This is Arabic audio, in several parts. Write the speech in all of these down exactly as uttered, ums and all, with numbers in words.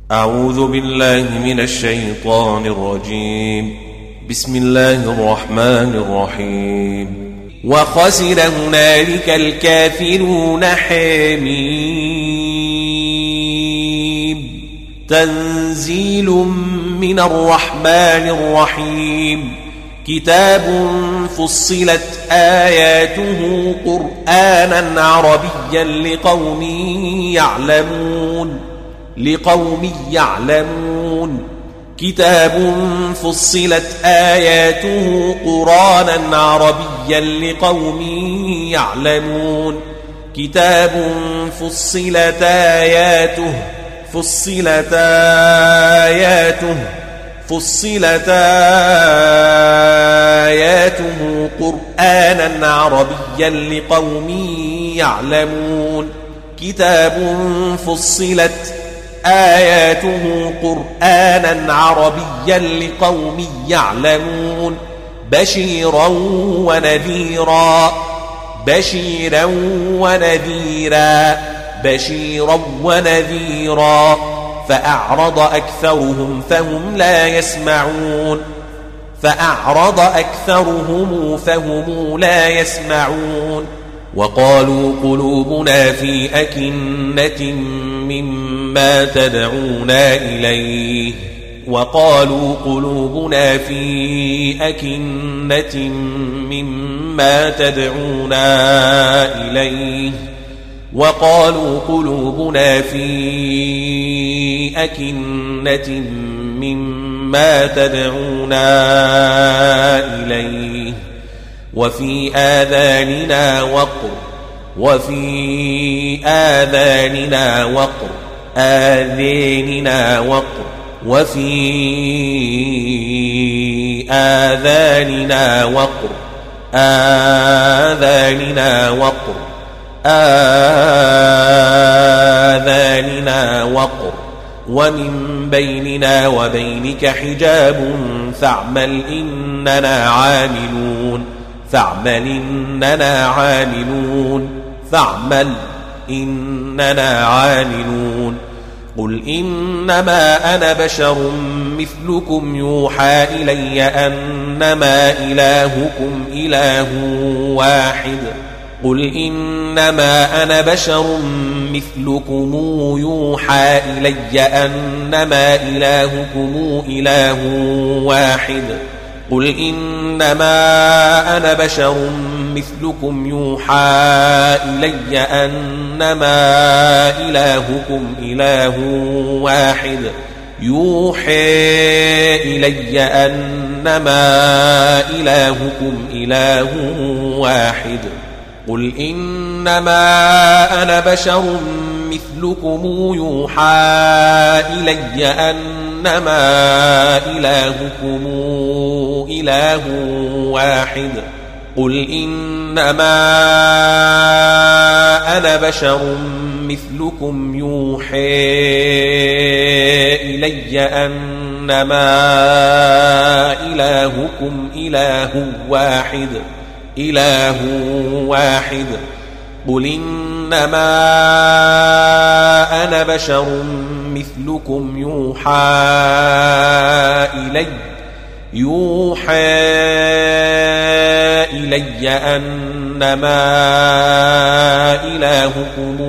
أعوذ بالله من الشيطان الرجيم. بسم الله الرحمن الرحيم. وخسر هنالك الكافرون حميم تنزيل من الرحمن الرحيم. كتاب فصلت آياته قرآنا عربيا لقوم يعلمون لقوم يعلمون كتاب فصلت آياته قرآنا عربيا لقوم يعلمون كتاب فصلت آياته فصلت آياته فصلت آياته قرآنا عربيا لقوم يعلمون كتاب فصلت آياته قرآنا عربيا لقوم يعلمون بشيرا ونذيرا بشيرا ونذيرا بشيرا ونذيرا فأعرض أكثرهم فهم لا يسمعون فأعرض أكثرهم فهم لا يسمعون وقالوا قلوبنا في أكنة مما تدعونا إليه وقالوا قلوبنا في أكنة مما تدعونا إليه وقالوا قلوبنا في أكنة مما تدعونا إليه وفي آذاننا وقر وفي آذاننا وقر آذاننا وقر وفي آذاننا وقر آذاننا وقر آذاننا وقر ومن بيننا وبينك حجاب فاعمل إننا عاملون فاعمل إننا عاملون فاعمل إننا عاملون قل إنما أنا بشر مثلكم يوحى إلي أنما إلهكم إله واحد قل إنما أنا بشر مثلكم يوحى إلي أنما إلهكم إله واحد قل إنما أنا بشر مثلكم يوحى إلي أنما إلهكم إله واحد يوحى إلي أنما إلهكم إله واحد قل إنما أنا بشر مثلكم يوحى إلي أنما إلهكم إله واحد قل إنما أنا بشر مثلكم يوحى إلي أنما إلهكم إله واحد إله واحد قل إنما أنا بشر مثلكم يوحى إلي يوحى إلي أنما إلهكم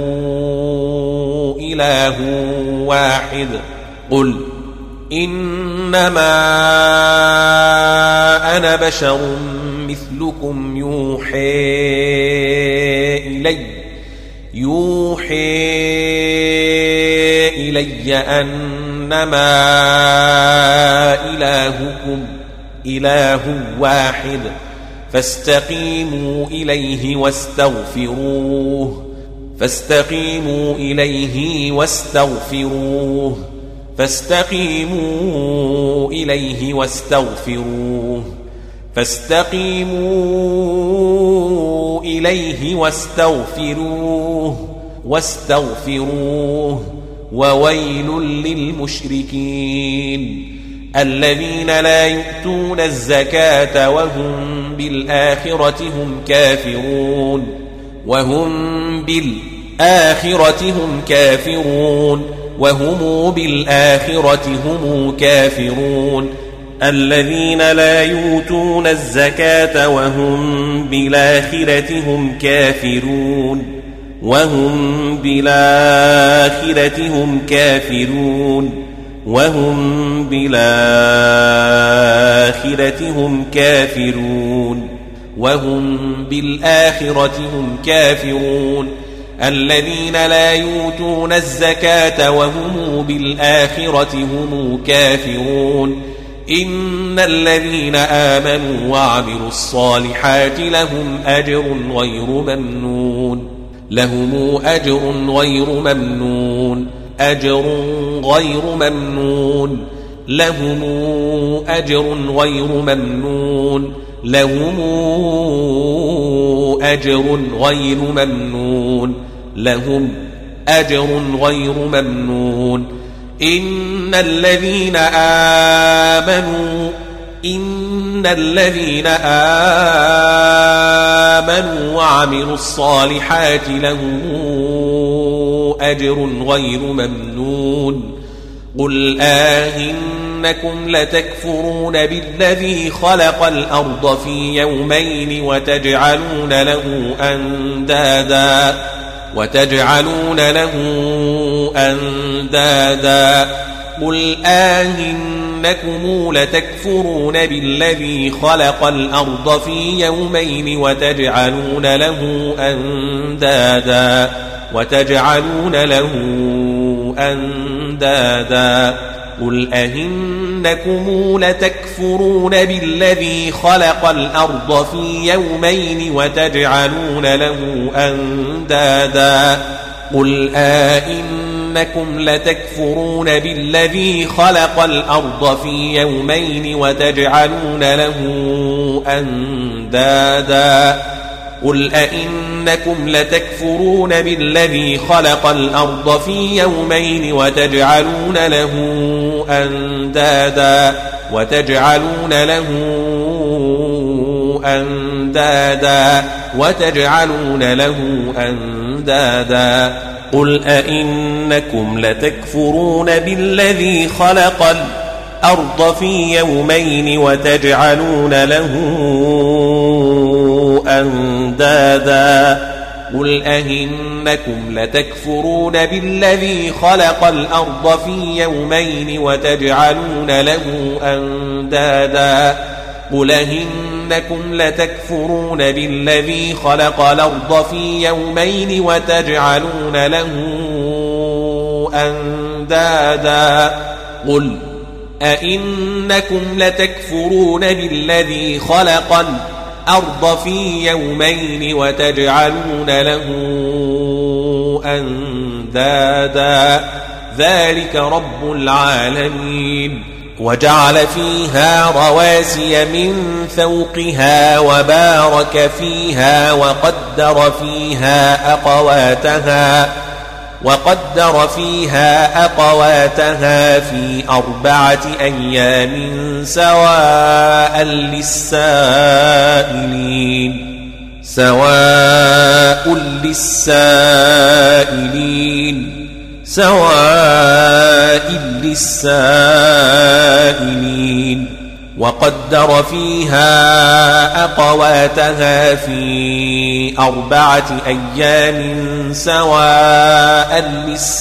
إله واحد قل إنما أنا بشر مثلكم يوحى إلي يوحى إلي أنما إلهكم إله واحد فاستقيموا إليه واستغفروه فاستقيموا إليه واستغفروه فاستقيموا إليه واستغفروه فاستقيموا إليه واستغفروه واستغفروه وويل للمشركين الذين لا يؤتون الزكاة وهم بالآخرة هم كافرون وهم بالآخرة هم كافرون وهم بالآخرة هم كافرون الذين لا يؤتون الزكاة وهم بالآخرة هم كافرون وهم بالآخرة هم كافرون وهم بالآخرة هم كافرون وهم بالآخرة هم كافرون الذين لا يؤتون الزكاة وهم بالآخرة هم كافرون إن الذين آمنوا وعملوا الصالحات لهم أجر غير ممنون لهم أجر غير ممنون أجر غير ممنون لهم أجر غير ممنون لهم أجر غير ممنون لهم أجر غير ممنون إن الذين آمنوا إن الذين آمنوا وعملوا الصالحات لهم أجر غير ممنون قل آئنكم لتكفرون بالذي خلق الأرض في يومين وتجعلون له أندادا وتجعلون له أندادا قل آئنكم لتكفرون بالذي خلق الأرض في يومين وتجعلون له أندادا وتجعلون له أندادا قل أئنكم لتكفرون بالذي خلق الأرض في يومين وتجعلون له أندادا قل آئنكم لتكفرون بالذي خلق الأرض في يومين وتجعلون له أندادا قل أئنكم لتكفرون بالذي خلق الأرض في يومين وتجعلون له أندادا وتجعلون له أندادا وتجعلون له أندادا قل أئنكم لتكفرون بالذي خلق الأرض في يومين وتجعلون له أندادا قل أئنكم لتكفرون بالذي خلق الأرض في يومين وتجعلون له أندادا قل أئنكم لتكفرون بالذي خلق الأرض في يومين وتجعلون له أندادا قل أئنكم لتكفرون بالذي خلق الأرض في يومين وتجعلون له أندادا ذلك رب العالمين وجعل فيها رواسي من فوقها وبارك فيها وقدر فيها أقواتها وقدر فيها أقواتها في أربعة أيام سواء للسائلين سواء للسائلين سواء للسائلين وقدر فيها أقواتها في أربعة أيام سواء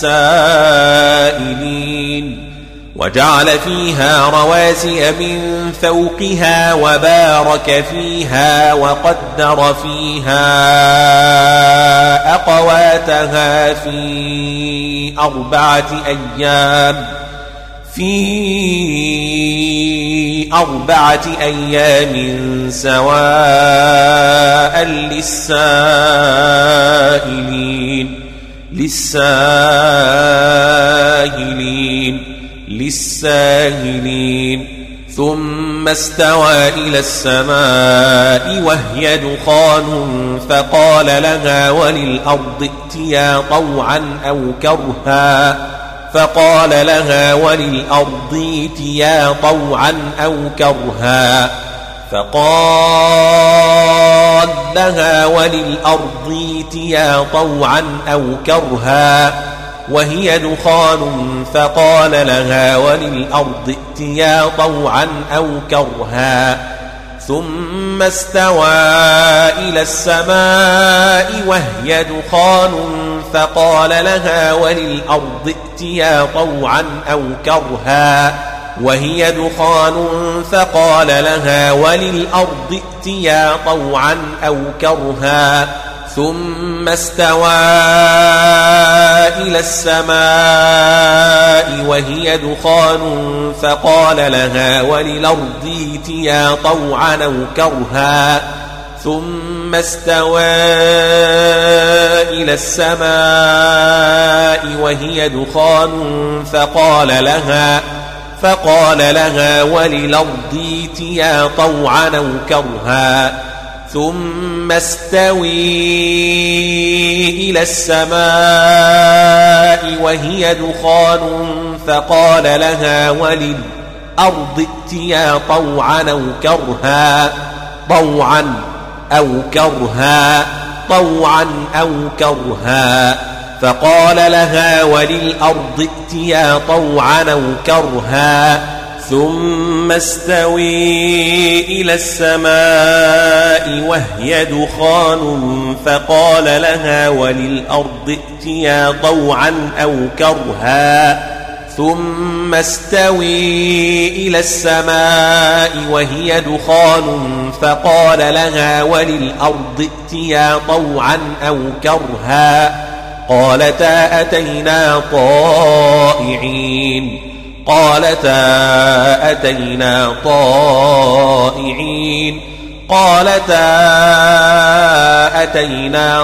للسائلين وجعل فيها رواسي من فوقها وبارك فيها وقدر فيها أقواتها في أربعة أيام في أربعة أيام سواء للسائلين للسائلين للسائلين ثم استوى إلى السماء وهي دخان فقال لها وللأرض ائتيا طوعا أو كرها فقال لها وللأرض ائتيا طوعا أو كرها فقال لها وللأرض ائتيا طوعا أو كرها وهي دخان فقال لها وللأرض ائتيا طوعا أو كرها ثم استوى إلى السماء وهي دخان فقال لها وللأرض ائتيا طوعا أو كرها وهي دخان فقال لها وللأرض ائتيا طوعا أو كرها ثم استوى إلى السماء وهي دخان فقال لها وللأرض ائتيا طوعا أو كرها ثم استوى إلى السماء وهي دخان فقال لها فقال لها وللأرض ائتيا طوعا أو كرها ثم استوي إلى السماء وهي دخان فقال لها وللأرض ائتيا طوعا أو كرها طوعا أو كرها طوعا أو كرها فقال لها وللأرض ائتيا طوعا أو كرها ثم استوي إلى السماء وهي دخان فقال لها وللأرض ائتيا طوعا أو كرها ثم استوي إلى السماء وهي دخان فقال لها وللأرض ائتيا طوعا أو كرها قالتا أتينا طائعين قالتا أتينا طائعين قالتا أتينا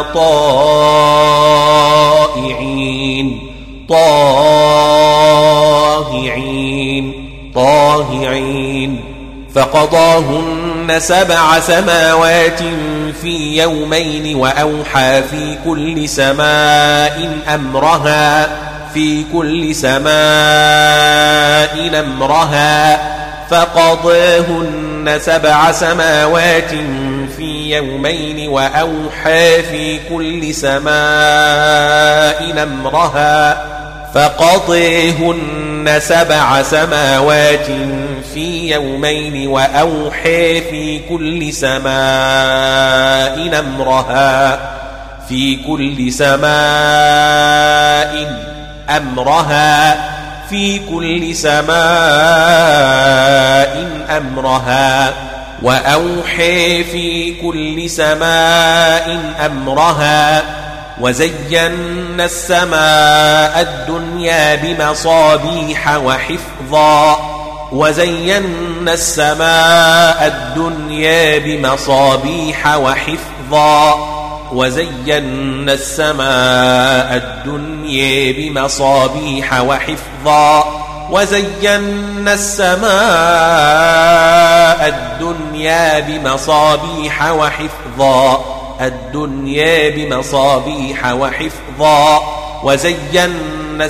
طائعين طاهعين طاهعين فقضاهن سبع سماوات في يومين وأوحى في كل سماء أمرها في كل سماء أمرها فقضاهن سبع سماوات في يومين وأوحى في كل سماء أمرها فقضيهن سبع سماوات في يومين وأوحى في كل سماء أمرها في كل سماء أمرها في كل سماء أمرها وأوحى في كل سماء أمرها وزينا السماء الدنيا بمصابيح وحفظا وزينا السماء الدنيا بمصابيح وحفظا وزينا السماء الدنيا بمصابيح وحفظا وزينا السماء الدنيا بمصابيح وحفظا الدنيا بمصابيح وحفظا وزينا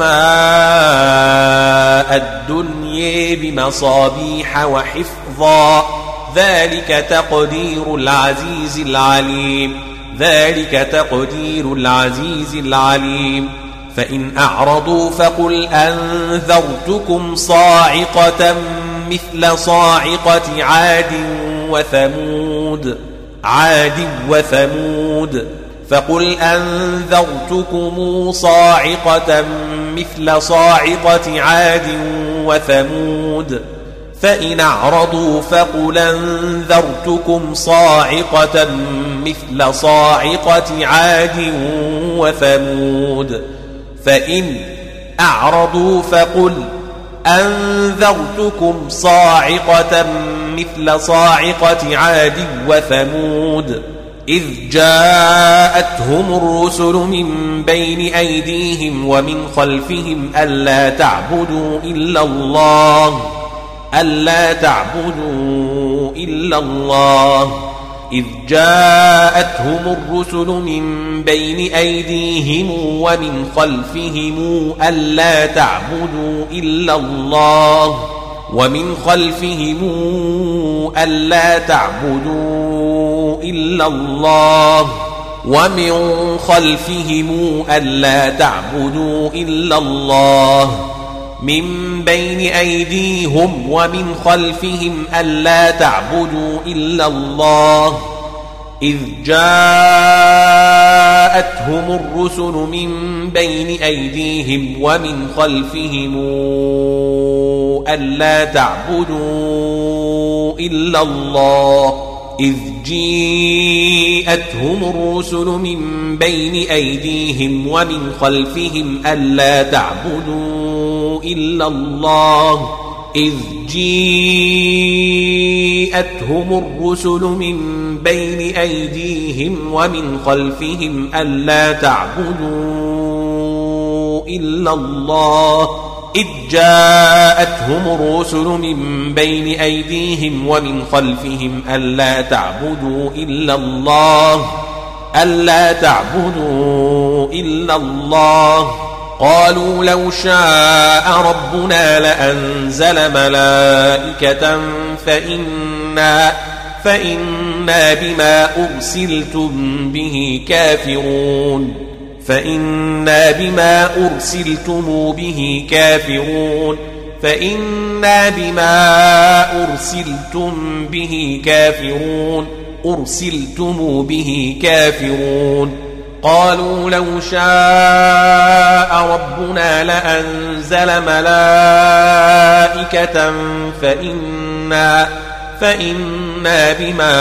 السماء الدنيا بمصابيح وحفظا ذلك تقدير العزيز العليم ذلك تقدير العزيز العليم فإن أعرضوا فقل أنذرتكم صاعقة مثل صاعقة عاد وثمود عاد وثمود فقل أنذرتكم صاعقة مثل صاعقة عاد وثمود فإن أعرضوا فقل أنذرتكم صاعقة مثل صاعقة عاد وثمود فإن أعرضوا فقل أنذرتكم صاعقة مثل صاعقة عاد وثمود إذ جاءتهم الرسل من بين أيديهم ومن خلفهم ألا تعبدوا إلا الله ألا تعبدوا إلا الله إذ جاءتهم الرسل من بين أيديهم ومن خلفهم ألا تعبدوا إلا الله ومن خلفهم ألا تعبدوا إلا الله ومن خلفهم ألا تعبدوا إلا الله من بين أيديهم ومن خلفهم ألا تعبدوا إلا الله إذ جاءتهم الرسل من بين أيديهم ومن خلفهم ألا تعبدوا إلا الله إذ جاءتهم الرسل من بين أيديهم ومن خلفهم ألا تعبدوا إلا الله إذ جاءتهم الرسل من بين أيديهم ومن خلفهم ألا تعبدوا إلا الله إذ جاءتهم الرسل من بين أيديهم ومن خلفهم ألا تعبدوا إلا الله ألا تعبدوا إلا الله قالوا لو شاء ربنا لأنزل ملائكة فإنا فإنا بما أرسلتم به كافرون فإنا بما أرسلتم به كافرون فإنا بما أرسلتم به كافرون أرسلتم به كافرون قالوا لو شاء ربنا لأنزل ملائكة فإنا فإنا بما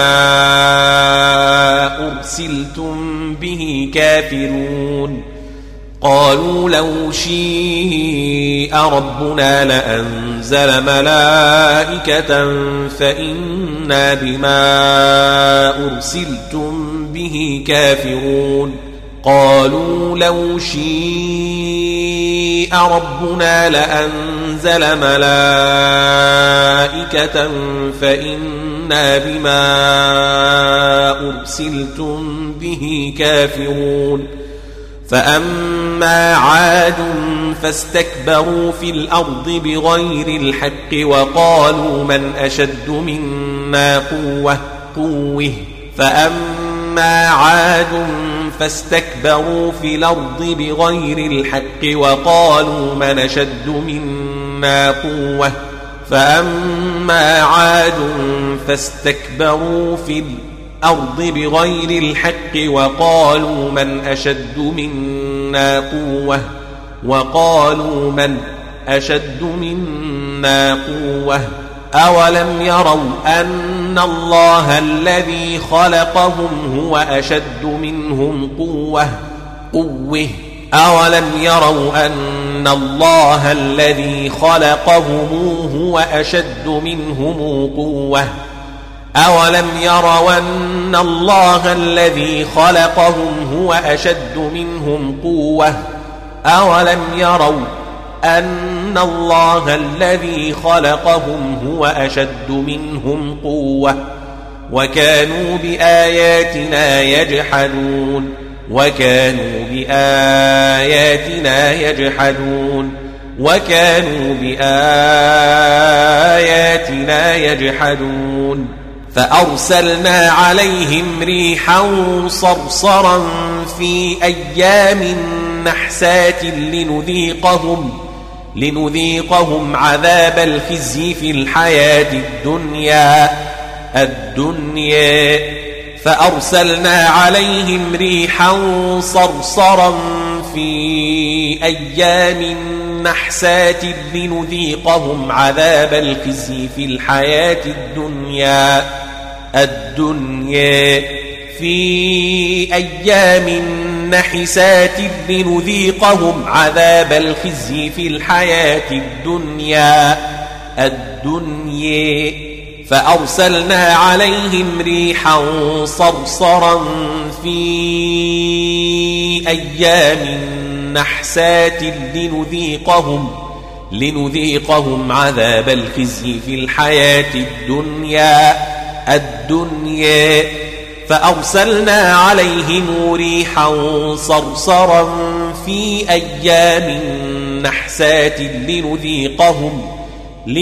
أرسلتم به كافرون قالوا لو شاء ربنا لأنزل ملائكة فإنا بما أرسلتم به كافرون قالوا لو شاء ربنا لأنزل ملائكة فإنا بما أرسلتم به كافرون فأما عاد فاستكبروا في الأرض بغير الحق وقالوا من أشد منا قوة قوة فأما عاد فاستكبروا في الأرض بغير الحق وقالوا من أشد منا قوة فأما عاد فاستكبروا في الأرض بغير الحق وقالوا من أشد منا قوة وقالوا من أشد منا قوة أولم يروا أن الله الذي خلقهم هو أشد منهم قوة قوة أولم يروا أن الله الذي خلقهم هو أشد منهم قوة أولم يروا أن الله الذي خلقهم هو أشد منهم قوة أولم يروا أن الله الذي خلقهم هو أشد منهم قوة وكانوا بآياتنا يجحدون وكانوا بآياتنا يجحدون وكانوا بآياتنا يجحدون فأرسلنا عليهم ريحا صرصرا في أيام نحسات لنذيقهم لنذيقهم عذاب الخزي في الحياة الدنيا الدنيا فأرسلنا عليهم ريحا صرصرا في أيام نحسات لنذيقهم عذاب الخزي في الحياة الدنيا الدنيا في أيام نحسات لنذيقهم عذاب الخزي في الحياة الدنيا الدنيا فأرسلنا عليهم ريحا صرصرا في أيام نحسات لنذيقهم لنذيقهم عذاب الخزي في الحياة الدنيا الدنيا فأرسلنا عليهم ريحا صرصرا في أيام نحسات لنذيقهم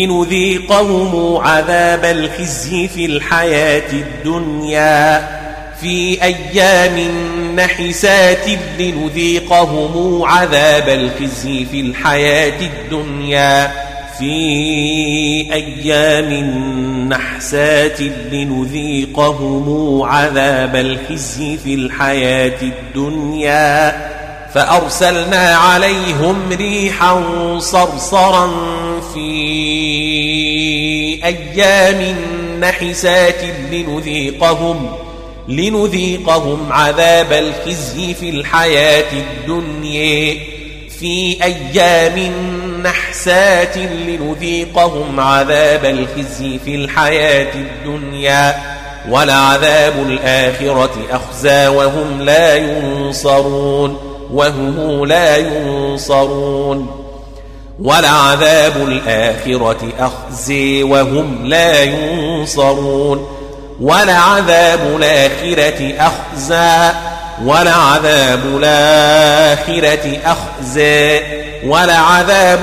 لنذيقهم عذاب الخزي في الحياة الدنيا في أيام نحسات لنذيقهم عذاب الخزي في الحياة الدنيا في أيام نحسات لنذيقهم عذاب الخزي في الحياة الدنيا فأرسلنا عليهم ريحا صرصرا في أيام نحسات لنذيقهم لنذيقهم عذاب الخزي في الحياة الدنيا في أيام نحسات لنذيقهم عذاب الخزي في الحياة الدنيا ولعذاب الآخرة أخزى وهم لا ينصرون وهم لا ينصرون ولعذاب الآخرة أخزي وهم لا ينصرون ولعذاب الآخرة أخزى ولعذاب الآخرة أخزى ولعذاب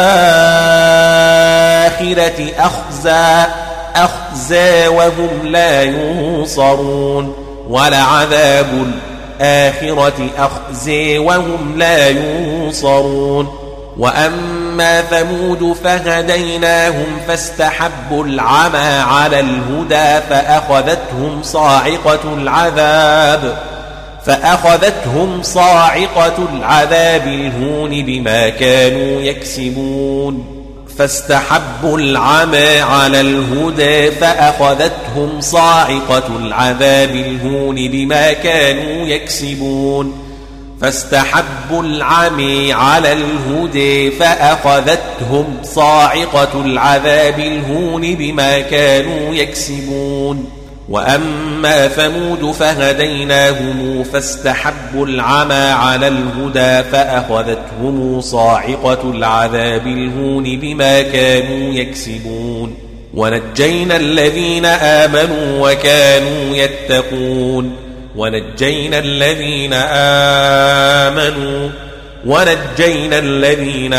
الآخرة أخزى أخزى وهم لا ينصرون ولعذاب الآخرة أخزى وهم لا ينصرون وأما ثمود فهديناهم فاستحبوا العمى على الهدى فأخذتهم صاعقة العذاب فأخذتهم صاعقة العذاب الهون بما كانوا يكسبون فاستحبوا العمى على الهدى فأخذتهم صاعقة العذاب الهون بما كانوا يكسبون فاستحبوا العمي على الهدى فأخذتهم صاعقة العذاب الهون بما كانوا يكسبون وأما ثمود فهديناهم فاستحبوا العمى على الهدى فأخذتهم صاعقة العذاب الهون بما كانوا يكسبون ونجينا الذين آمنوا وكانوا يتقون ونجينا الذين آمنوا ونجينا الذين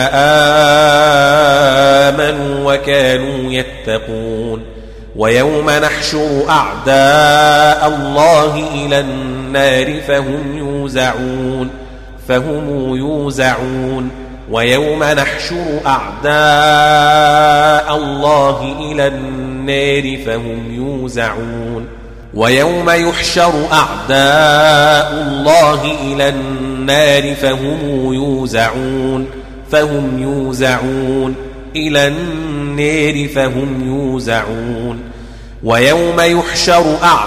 آمنوا وكانوا يتقون ويوم نحشر أعداء الله إلى النار فهم يوزعون فهم يوزعون ويوم نحشر أعداء الله إلى النار فهم يوزعون ويوم يحشر أعداء الله إلى النار فهم يوزعون فهم يوزعون إلى النار فهم يوزعون ويوم يحشر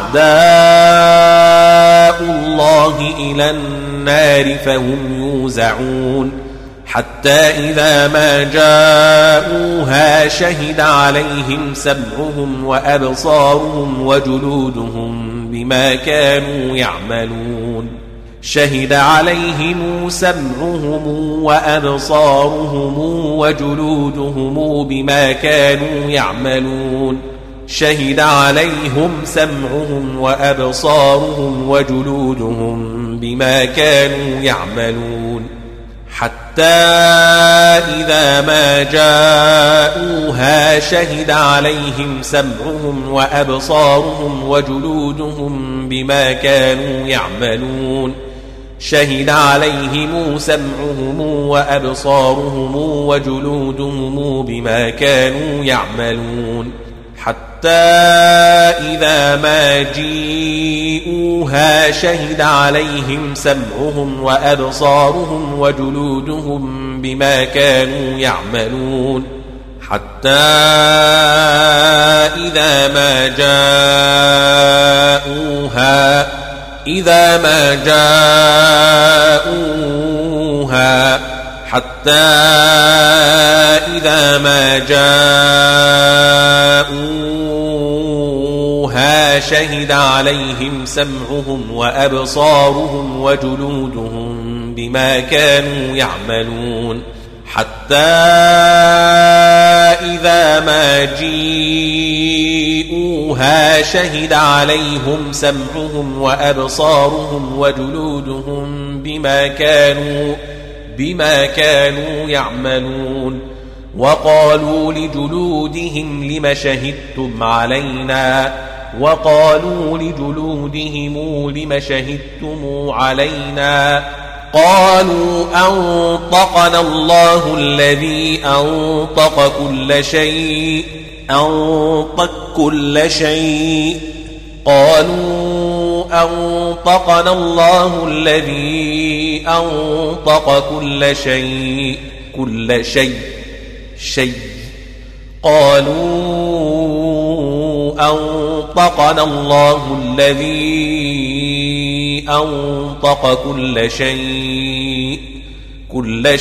أعداء الله إلى النار فهم يوزعون حتى إذا ما جاءوها شهد عليهم سمعهم وأبصارهم وجلودهم بما كانوا يعملون شهد عليهم سمعهم وأبصارهم وجلودهم بما كانوا يعملون شهد عليهم سمعهم وأبصارهم وجلودهم بما كانوا يعملون حتى إذا ما جاءوها شهد عليهم سمعهم وأبصارهم وجلودهم بما كانوا يعملون شهد عليهم سمعهم وأبصارهم وجلودهم بما كانوا يعملون حتى إذا ما جيءوها شهد عليهم سمعهم وأبصارهم وجلودهم بما كانوا يعملون حتى إذا ما جاءوها إذا ما جاءوها حتى إذا ما جاءوها شهد عليهم سمعهم وأبصارهم وجلودهم بما كانوا يعملون حتى إذا ما جيءوها شهد عليهم سمعهم وأبصارهم وجلودهم بما كانوا بما كانوا يعملون وقالوا لجلودهم لم شهدتم علينا وقالوا لجلودهم لم شهدتم علينا قالوا أنطقنا الله الذي أنطق كل شيء أنطق كل شيء قالوا أنطقنا الله الذي أنطق كل شيء كل شيء شيء قالوا أنطقنا الله الذي أنطق كل شيء كل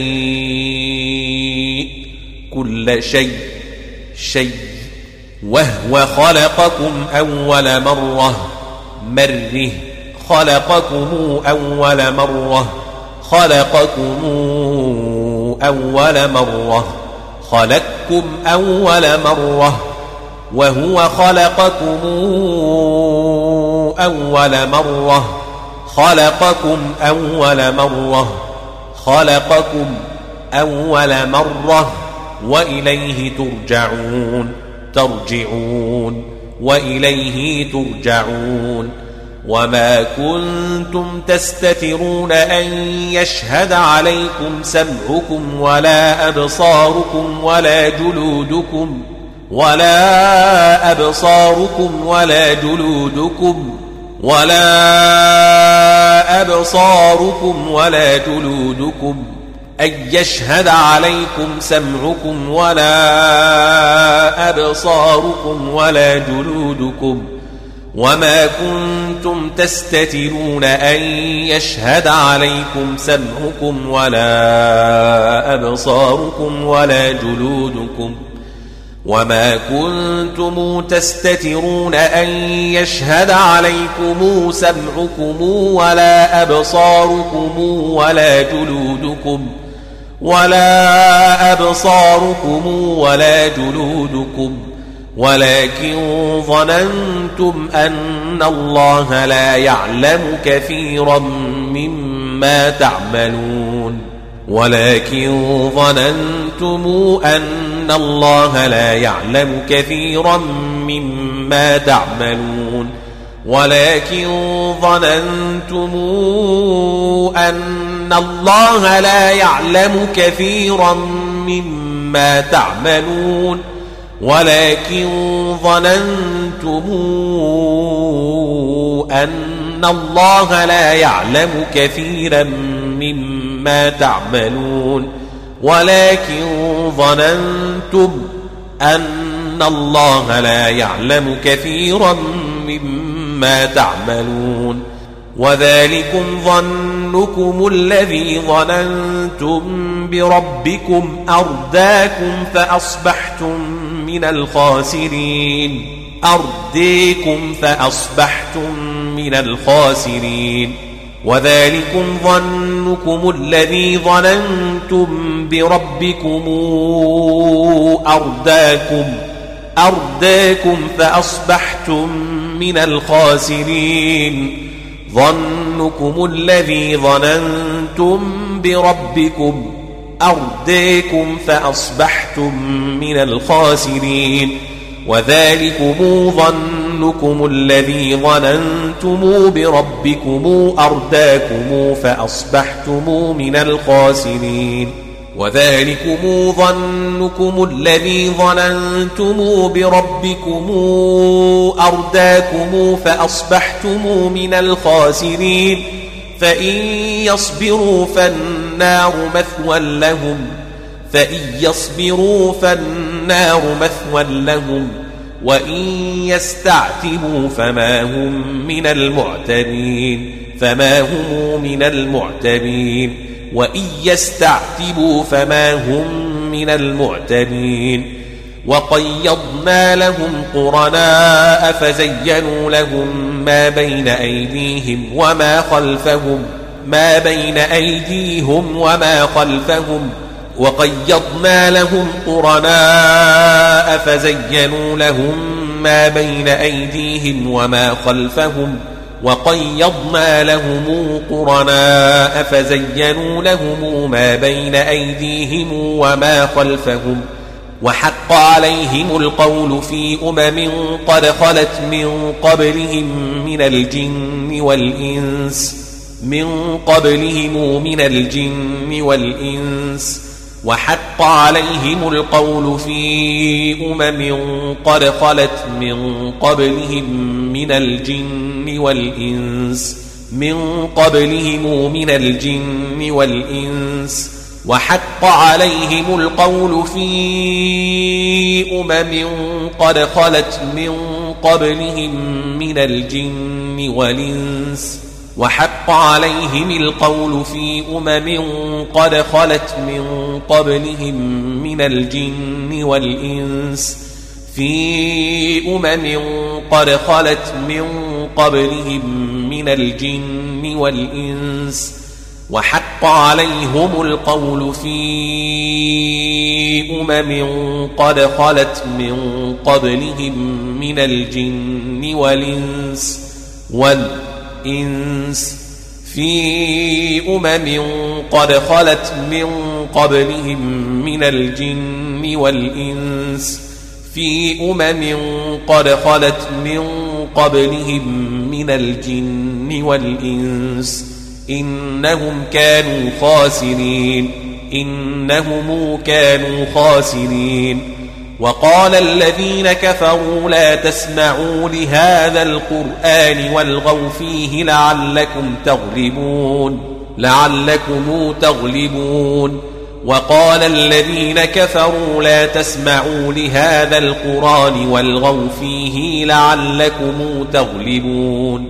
شيء كل شيء شيء وهو خلقكم أول مرة مره خلقكم أول مرة خلقكم أول مرة خلقكم أول مرة وهو خلقكم أول مرة خلقكم أول مرة خلقكم أول مرة وإليه ترجعون ترجعون وإليه ترجعون وما كنتم تستترون أن يشهد عليكم سمعكم ولا أبصاركم ولا جلودكم ولا أبصاركم ولا جلودكم ولا أبصاركم ولا جلودكم أن يشهد عليكم سمعكم ولا أبصاركم ولا جلودكم وما كنتم تستترون أن يشهد عليكم سمعكم ولا أبصاركم ولا جلودكم وما كنتم تستترون أن يشهد عليكم سمعكم ولا أبصاركم ولا جلودكم ولا أبصاركم ولا جلودكم ولكن ظننتم أن الله لا يعلم كثيرا مما تعملون ولكن ظننتم أن الله لا يعلم كثيرا مما تعملون ولكن ظننتم أن الله لا يعلم كثيرا مما تعملون ولكن ظننتم أن الله لا يعلم كثيرا مما تعملون ولكن ظننتم أن الله لا يعلم كثيرا مما تعملون وذلكم ظنكم الذي ظننتم بربكم أرداكم فأصبحتم من الخاسرين أرديكم فأصبحتم من الخاسرين وذلكم ظنكم الذي ظننتم بربكم أرداكم أرداكم فأصبحتم من الخاسرين ظنكم الذي ظننتم بربكم أرداكم فأصبحتم من الخاسرين وذلكم ظنكم الذي ظننتم بربكم أرداكم فأصبحتم من الخاسرين وذلكم ظنكم الذي ظننتم بربكم أرداكم فأصبحتم من الخاسرين فإن يصبروا فالنار مثوى لهم فإن يصبروا فالنار مثوى لهم وإن يستعتبوا فما هم من المعتبين فما هم من المعتبين وإن يستعتبوا فما هم من المعتبين وقيضنا لهم قرناء فزينوا لهم ما بين أيديهم وما خلفهم ما بين أيديهم وما خلفهم وقيضنا لهم قرناء فزينوا لهم ما بين أيديهم وما خلفهم وقيضنا لهم قرناء فزينوا لهم ما بين أيديهم وما خلفهم وحق عليهم القول في أمم قد خلت من قبلهم من الجن والإنس من قبلهم من الجن والإنس وحق عليهم القول في أمم قد خلت من قبلهم من الجن والإنس من قبلهم من الجن والإنس وحق عليهم القول في أمم قد خلت من قبلهم من الجن والإنس وحق عليهم القول في أمم قد خلت من قبلهم من الجن والإنس في أمم قد خلت من قبلهم من الجن والإنس وحق عليهم القول في أمم قد خلت من قبلهم من الجن والإنس والإنس في أمم قد خلت من قبلهم من الجن والإنس في أمم قد خلت من قبلهم من الجن والإنس إنهم كانوا خاسرين إنهم كانوا خاسرين وقال الذين كفروا لا تسمعوا لهذا القرآن والغوا فيه لعلكم تغلبون لعلكم تغلبون وقال الذين كفروا لا تسمعوا لهذا القرآن والغوا فيه لعلكم تغلبون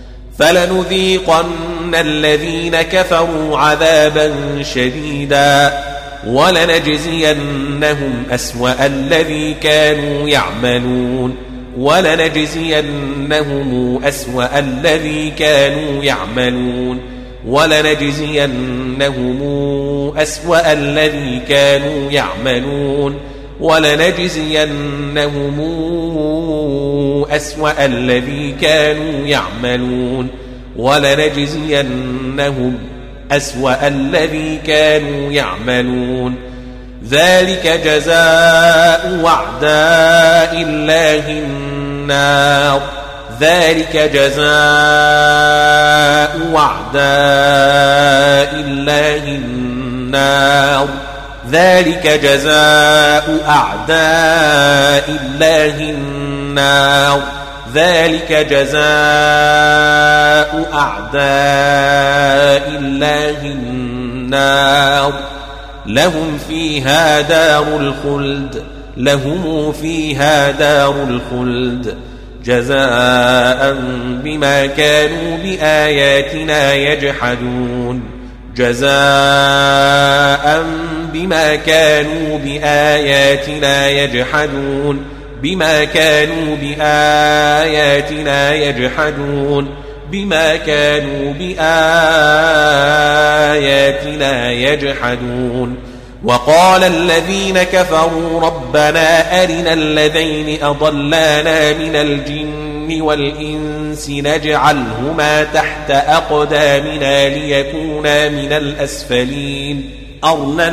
فلنذيقن الذين كفروا عذابا شديدا ولنجزينهم أسوأ الذي كانوا يعملون ولنجزينهم أسوأ الذي كانوا يعملون ولنجزينهم أسوأ الذي كانوا يعملون ولنجزينهم أسوأ الذي كانوا يعملون ولنجزينهم أسوأ الذي كانوا يعملون ذلك جزاء أعداء الله النار ذلك جزاء أعداء الله النار ذلك جزاء أعداء الله النار ذلك جزاء أعداء الله النار لهم فيها دار الخلد لهم فيها دار الخلد جزاء بما كانوا بآياتنا يجحدون جزاء بما كانوا بآياتنا يجحدون بما كانوا بآياتنا يجحدون بما كانوا بآياتنا يجحدون وقال الذين كفروا ربنا أرنا الذين أضلانا من الجن والإنس نجعلهما تحت أقدامنا ليكونا من الأسفلين أرنا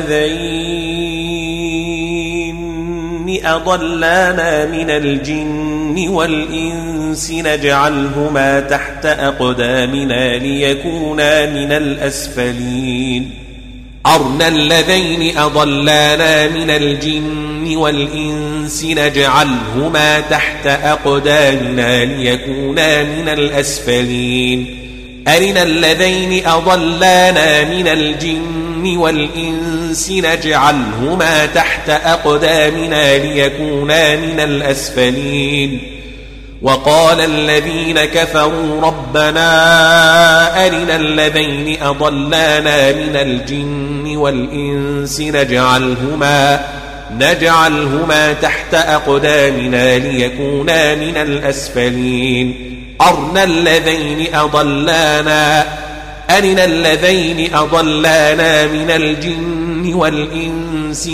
الذين أضلانا من الجن والإنس نجعلهما تحت أقدامنا ليكونا من الأسفلين أرنا الذين أضلانا من الجن والإنس نجعلهما تحت أقدامنا ليكونا من الأسفلين أرنا الذين أضلانا من الجن والإنس نجعلهما تحت أقدامنا ليكونا من الأسفلين وقال الذين كفروا ربنا أرنا الذين أضلانا من الجن والإنس نجعلهما نجعلهما تحت أقدامنا ليكونا من الأسفلين أرنا الذين أضلانا أرنا الذين أضلانا من الجن والإنس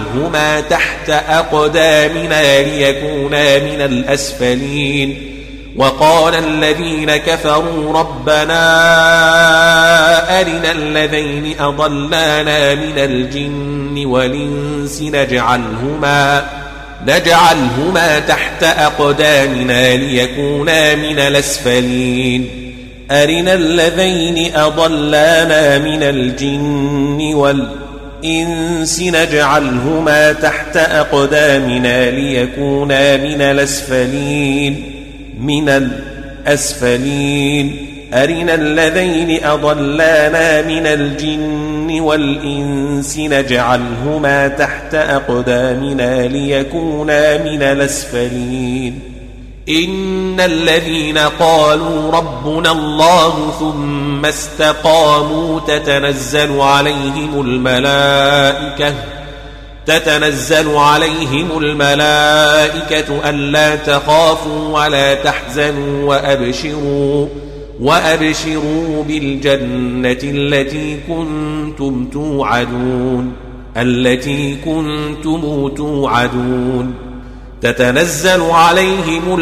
نجعلهما تحت أقدامنا ليكونا من الأسفلين وقال الذين كفروا ربنا أرنا الذين أضلانا من الجن والإنس نجعلهما, نجعلهما تحت أقدامنا ليكونا من الأسفلين أرنا الذين أضلانا من الجن والإنس نجعلهما تحت أقدامنا ليكونا من الأسفلين من الأسفلين أرنا الذين أضلانا من الجن والإنس نجعلهما تحت أقدامنا ليكونا من الأسفلين إن الذين قالوا ربنا الله ثم استقاموا تتنزل عليهم الملائكة تتنزل عليهم الملائكة ألا تخافوا ولا تحزنوا وأبشروا وأبشروا بالجنة التي كنتم توعدون التي كنتم توعدون تتنزل عليهم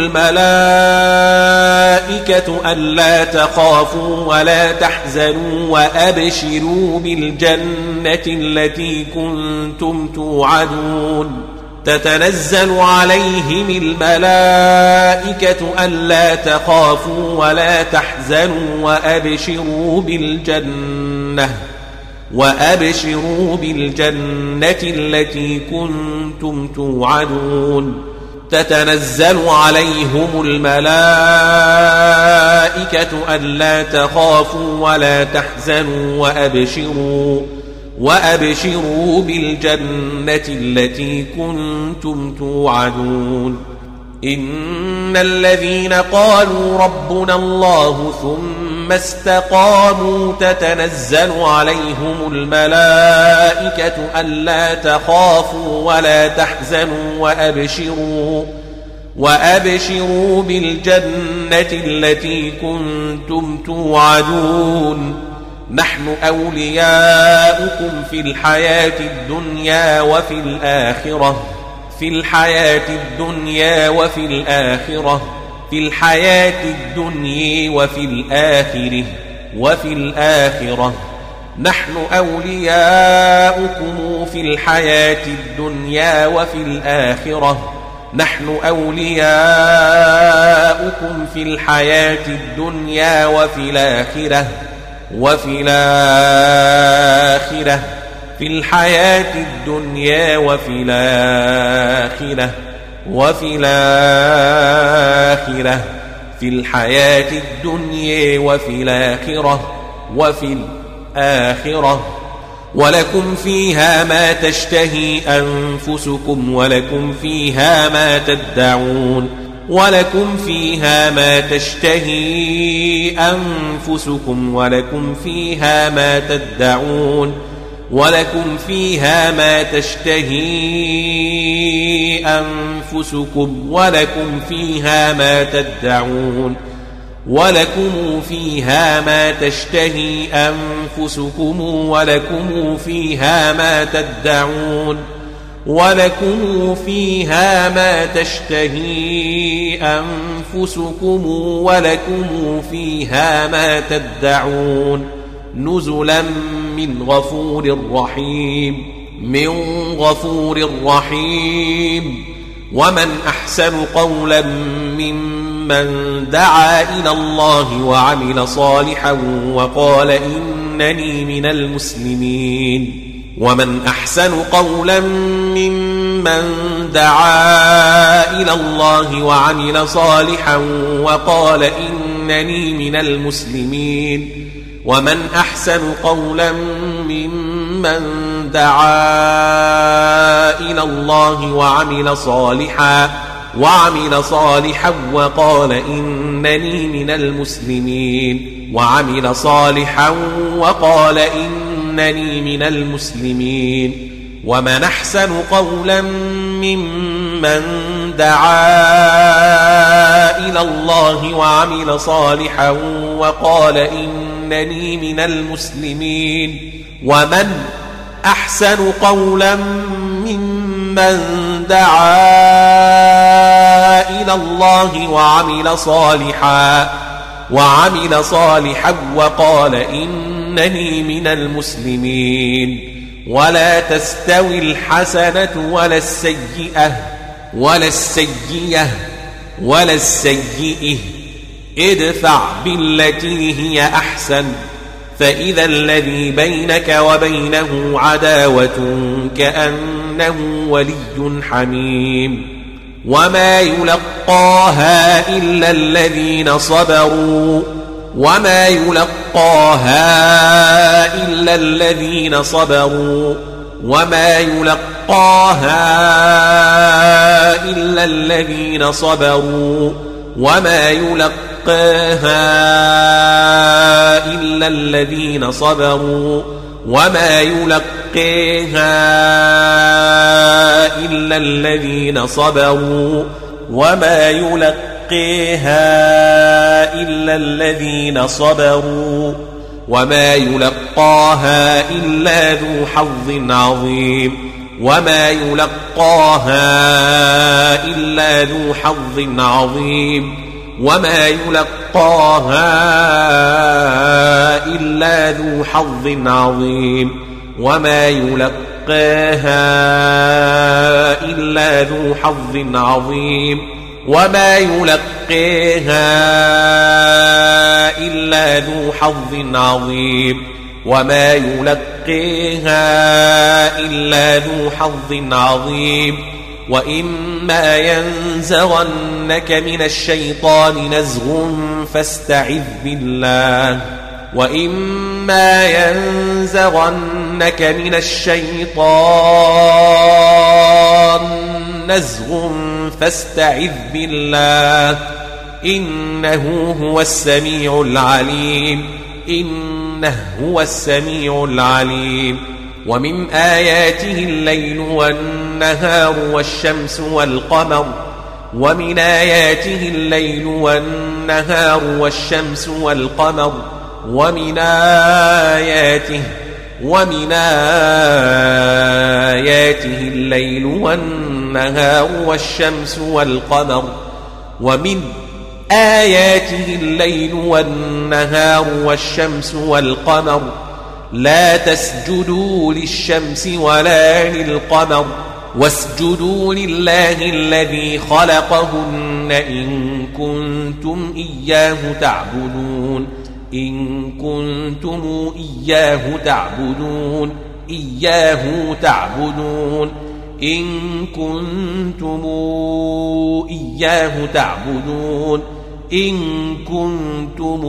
الملائكة ألا تخافوا ولا تحزنوا وأبشروا بالجنة التي كنتم توعدون تتنزل عليهم الملائكة ألا تخافوا ولا تحزنوا وأبشروا بالجنة وأبشروا بالجنة التي كنتم توعدون تتنزل عليهم الملائكة ألا تخافوا ولا تحزنوا وأبشروا وأبشروا بالجنة التي كنتم توعدون إن الذين قالوا ربنا الله ثم استقاموا تتنزل عليهم الملائكة ألا تخافوا ولا تحزنوا وأبشروا وأبشروا بالجنة التي كنتم توعدون نحن أولياؤكم في الحياة الدنيا وفي الآخرة في الحياة الدنيا وفي الآخرة في الحياة الدنيا وفي الآخرة وفي الآخرة نحن أولياؤكم في الحياة الدنيا وفي الآخرة نحن أولياؤكم في الحياة الدنيا وفي الآخرة وفي الآخرة في الحياة الدنيا وفي الآخرة وفي الآخرة في الحياة الدنيا وفي الآخرة وفي الآخرة ولكم فيها ما تشتهي أنفسكم ولكم فيها ما تدعون ولكم فيها ما تشتهي أنفسكم ولكم فيها ما تدعون ولكم فيها ما تشتهي أنفسكم ولكم فيها ما تدعون ولكم فيها ما تشتهي أنفسكم ولكم فيها ما تدعون ولكم فيها ما تشتهي أنفسكم ولكم فيها ما تدعون نزلا من غفور رحيم من غفور رحيم ومن أحسن قولا ممن دعا إلى الله وعمل صالحا وقال إنني من المسلمين ومن أحسن قولا ممن دعا إلى الله وعمل صالحا وقال إنني من المسلمين ومن أحسن قولا ممن دعا إلى الله وعمل صالحا وعمل صالحا وقال إنني من المسلمين وعمل صالحا وقال إنني من المسلمين ومن أحسن قولا ممن دعا إلى الله وعمل صالحا وقال إنني من المسلمين ومن أحسن قولا ممن دعا إلى الله وعمل صالحا وعمل صالحا وقال إنني من المسلمين. ولا تستوي الحسنة ولا السيئة ولا السيئة ولا السيئة ادفع بالتي هي أحسن فإذا الذي بينك وبينه عداوة كأنه ولي حميم. وما يلقاها إلا الذين صبروا وما يلقاها إلا الذين صبروا وما يلقاها إلا الذين صبروا وما يلقاها إلا الذين صبروا وما يلقاها إلا الذين صبروا وما يلقاها إلا الذين صبروا وما يلقاها إلا ذو حظ عظيم. وما يلقاها إلا ذو حظ عظيم. وما يلقاها إلا ذو حظ عظيم. وما يلقاها إلا ذو حظ عظيم. وما يلقاها إلا ذو حظ عظيم. وما يلقاها إلا ذو حظ عظيم. وإما ينزغنك من الشيطان نزغ فاستعذ بالله وإما ينزغنك من الشيطان نزغ فاستعذ بالله إنه هو السميع العليم إنه هو السميع العليم. ومن آياته الليل والنهار والشمس والقمر ومن آياته الليل والنهار والشمس والقمر ومن آياته ومن آياته الليل والنهار والشمس والقمر ومن آياته الليل والنهار والشمس والقمر لا تسجدوا للشمس ولا للقمر واسجدوا لله الذي خلقهن إن كنتم إياه تعبدون إن كنتم إياه تعبدون إياه تعبدون إن كنتم إياه تعبدون إن كنتم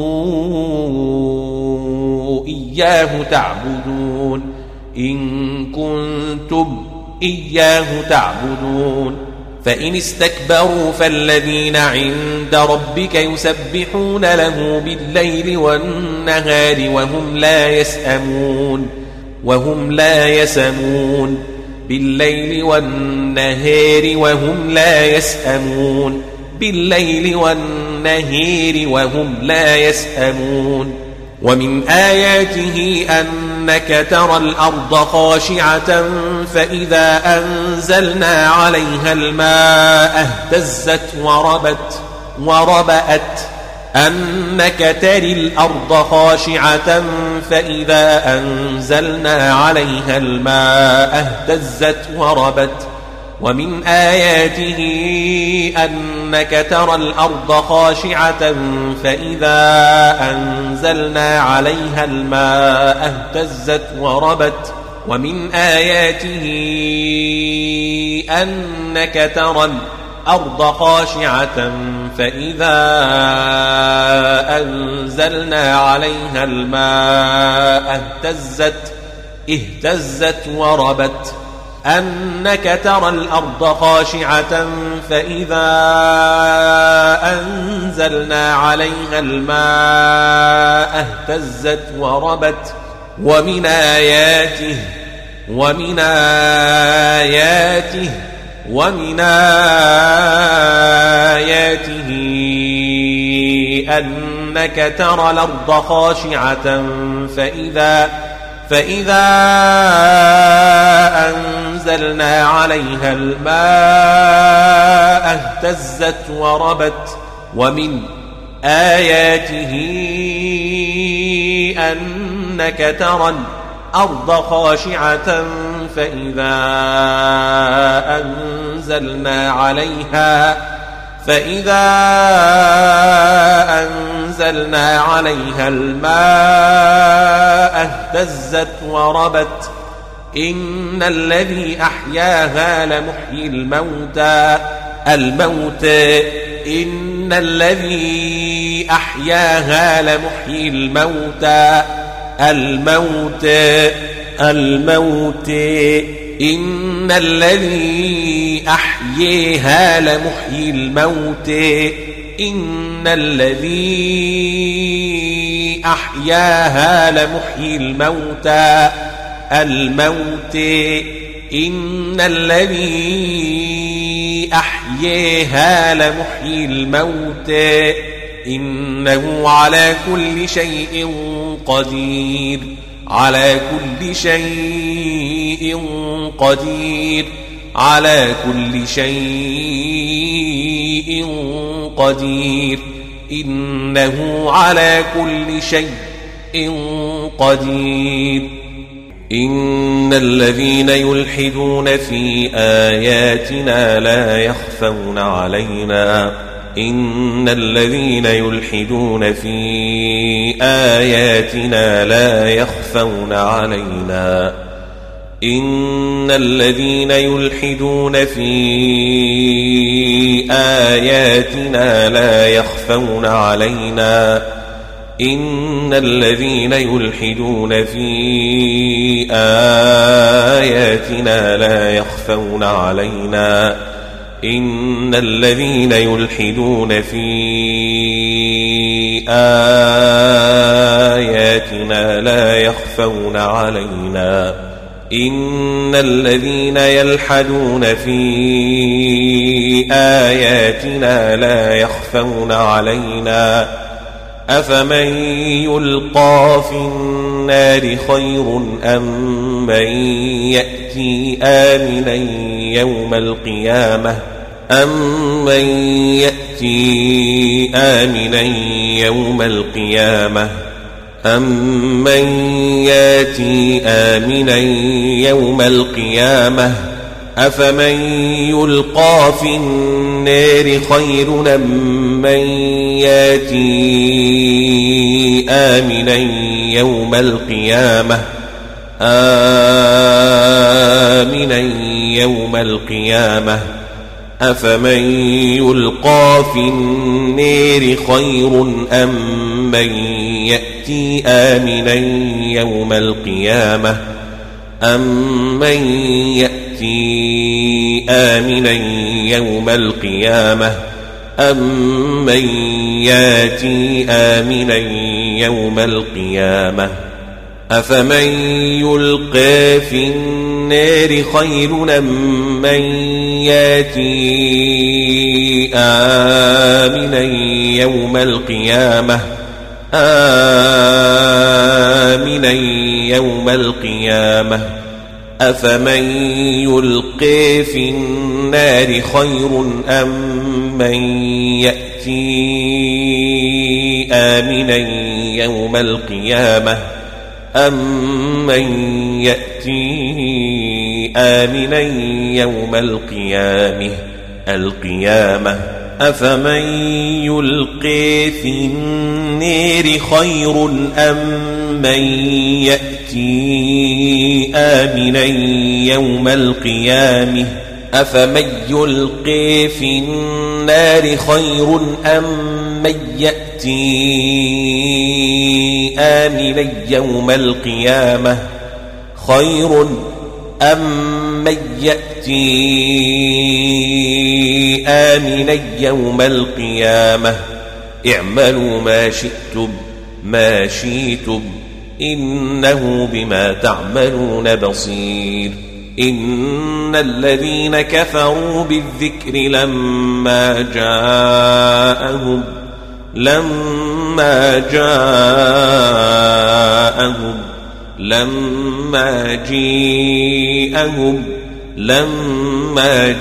إياه تعبدون إن كنتم إياه تعبدون. فإن استكبروا فالذين عند ربك يسبحون له بالليل والنهار وهم لا يسأمون وهم لا يسأمون بالليل والنهار وهم لا يسأمون بالليل والنهار وهم لا يسأمون. ومن آياته أنك ترى الأرض خاشعة فإذا أنزلنا عليها الماء اهتزت وربت وربأت أنك ترى الأرض خاشعة فإذا أنزلنا عليها الماء اهتزت وربت. ومن آياته أنك ترى الأرض خاشعة فإذا أنزلنا عليها الماء اهتزت وربت. ومن آياته أنك ترى الأرض خاشعة فإذا أنزلنا عليها الماء اهتزت اهتزت وربت أنك ترى الأرض خاشعة فإذا أنزلنا عليها الماء اهتزت وربت. ومن آياته ومن آياته ومن آياته أنك ترى الأرض خاشعة فإذا فإذا أنزلنا أنزلنا عليها الماء اهتزت وربت ومن آياته أنك ترى الأرض خاشعة فإذا أنزلنا عليها فإذا أنزلنا عليها الماء اهتزت وربت إن الذي أحياها لمحيي الموتى الموت إن الذي أحياها لمحيي الموتى الموت الموت إن الذي أحياها لمحيي الموت إن الذي أحياها لمحيي الموتى الموت إن الذي أحياها لمحيي الموت إنه على كل شيء قدير على كل شيء قدير على كل شيء قدير إنه على كل شيء قدير إن الذين يلحدون في آياتنا لا يخفون علينا إن الذين يلحدون في آياتنا لا يخفون علينا إن الذين يلحدون في آياتنا لا يخفون علينا إن الذين يلحدون في آياتنا لا يخفون علينا إن الذين يلحدون في آياتنا لا يخفون علينا إن الذين يلحدون في آياتنا لا يخفون علينا أفمن يلقى في النار خير أم من يأتي آمنا يوم القيامة أم من يأتي آمنا يوم القيامة أم من يأتي آمنا يوم القيامة أفمن يلقى في النار خير أم من يأتي آمنا يوم القيامة آمنا يوم القيامة أفمن يلقى في النار خير أم من يأتي آمنا يوم القيامة أم من يأتي آمنا يوم القيامة أم من يأتي آمنا يوم القيامة أفمن يلقى في النار خير أم من يأتي آمنا يوم القيامة آمنا يوم القيامة أفمن يلقى في النار خير أم من يأتي آمنا يوم القيامة أم من يأتي آمنا يوم القيامة القيامة أفمن يلقى في النار خير أم من يأتي آمنا يوم القيامة أفمن يلقى في النار خير أم من يأتي آمنا يوم القيامة خير أم من يأتي آمنا يوم القيامة اعملوا ما شئتم ما شئتم إنه بما تعملون بصير إن الذين كفروا بالذكر لما جاءهم لما جاءهم لما جيءهم لما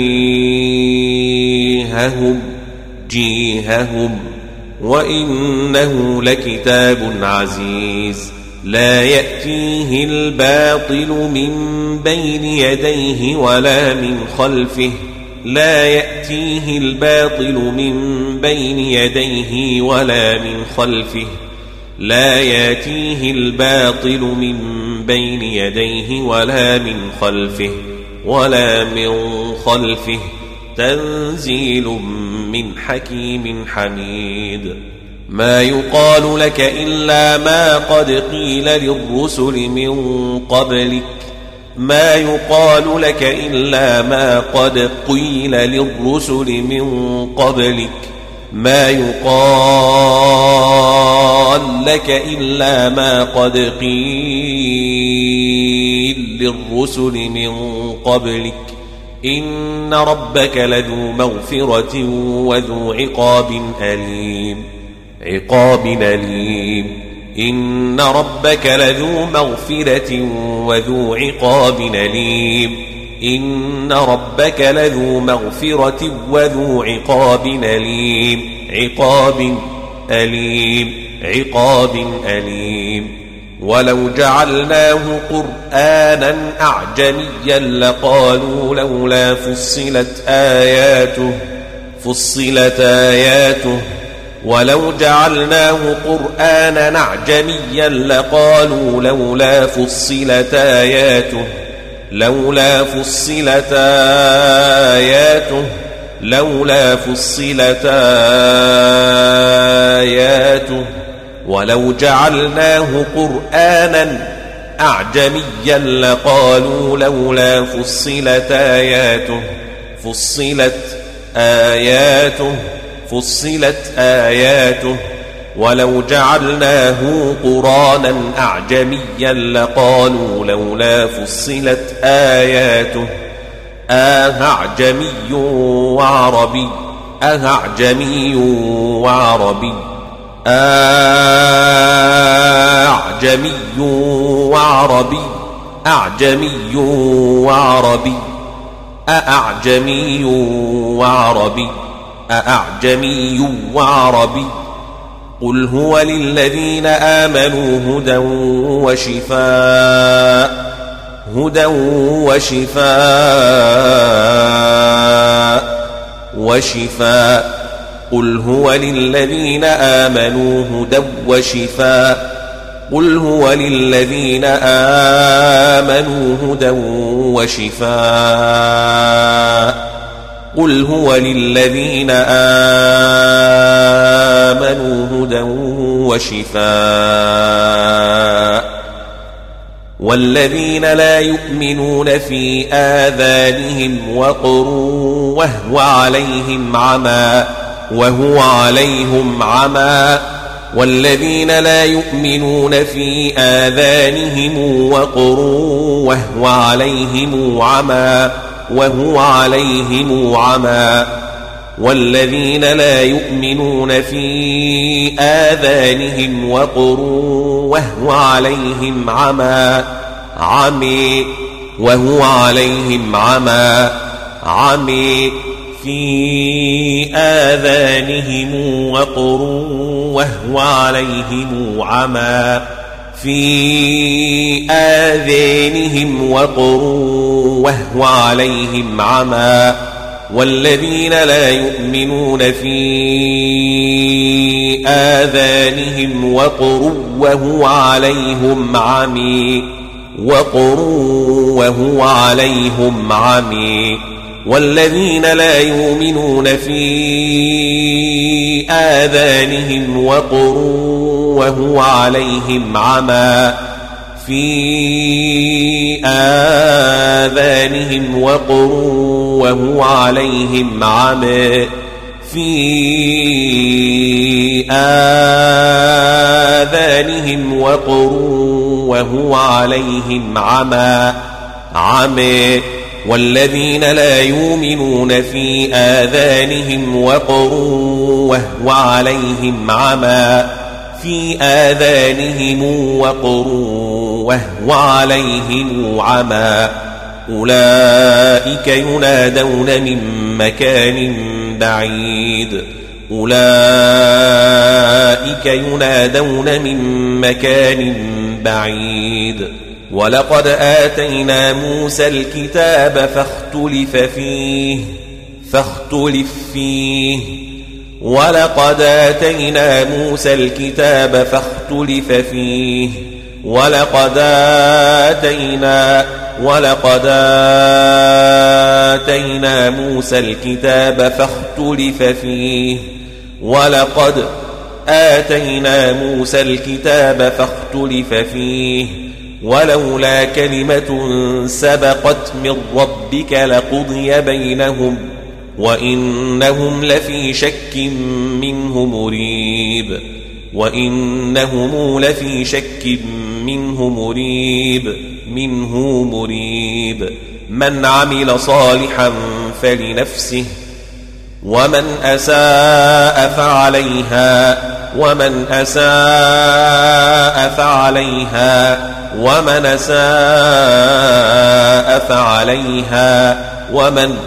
جيههم جيههم وإنه لكتاب عزيز لا يأتيه الباطل من بين يديه ولا من خلفه لا يأتيه الباطل من بين يديه ولا من خلفه لا يأتيه الباطل من بين يديه ولا من خلفه ولا من خلفه تنزيل من حكيم حميد ما يقال لك إلا ما قد قيل للرسل من قبلك ما يقال لك إلا ما قد قيل للرسل من قبلك ما يقال لك إلا ما قد قيل للرسل من قبلك إن ربك لذو مغفرة وذو عقاب أليم عقاب أليم إن ربك لذو مغفرة وذو عقاب أليم إن ربك لذو مغفرة وذو عقاب أليم عقاب أليم عقاب أليم ولو جعلناه قرآنا أعجميا لقالوا لولا فصلت آياته فصلت آياته ولو جعلناه قرآنا أعجميا لقالوا لولا فصلت آياته لولا فصلت آياته لولا فصلت آياته ولو جعلناه قرآنا أعجميا لقالوا لولا فصلت آياته فصلت آياته فصلت آياته ولو جعلناه قرآنا أعجميا لقالوا لولا فصلت آياته أأعجمي وعربي أأعجمي وعربي أعجمي وعربي أعجمي وعربي أعجمي وعربي أعجمي وعربي قل هو للذين آمنوا هدى وشفاء هدى وشفاء وشفاء قل هو للذين آمنوا هدى وشفاء قل هو للذين آمنوا هدى وشفاء قل هو للذين آمنوا هدى وشفاء والذين لا يؤمنون في آذانهم وقر وهو عليهم عمى وهو عليهم عمى والذين لا يؤمنون في آذانهم وقر وهو عليهم عمى وهو عليهم عمى والذين لا يؤمنون في آذانهم وقر وهو عليهم عمى عمي وهو عليهم عمى عمي في آذانهم وقر وهو عليهم عمى في آذانهم وقر وهو عليهم عمى والذين لا يؤمنون في آذانهم وقر وهو عليهم عمي وقر وهو عليهم عمي والذين لا يؤمنون في آذانهم وقر وهو عليهم عمى في آذانهم وقر وهو عليهم عمى في آذانهم وقر وهو عليهم عمى عمى والذين لا يؤمنون في آذانهم وقر وهو عليهم عمى في آذانهم وقر وهو عليهم عمى أولئك ينادون من مكان بعيد أولئك ينادون من مكان بعيد ولقد آتينا موسى الكتاب فاختلف فيه فاختلف فيه ولقد آتينا موسى الكتاب فاختلف فيه ولقد آتينا ولقد آتينا موسى الكتاب فاختلف فيه ولقد آتينا موسى الكتاب فاختلف فيه ولولا كلمة سبقت من ربك لقضي بينهم وإنهم لفي شك منه مريب وإنهم لفي شك منه مريب منه مريب من عمل صالحا فلنفسه ومن أساء فعليها ومن أساء فعليها ومن أساء فعليها ومن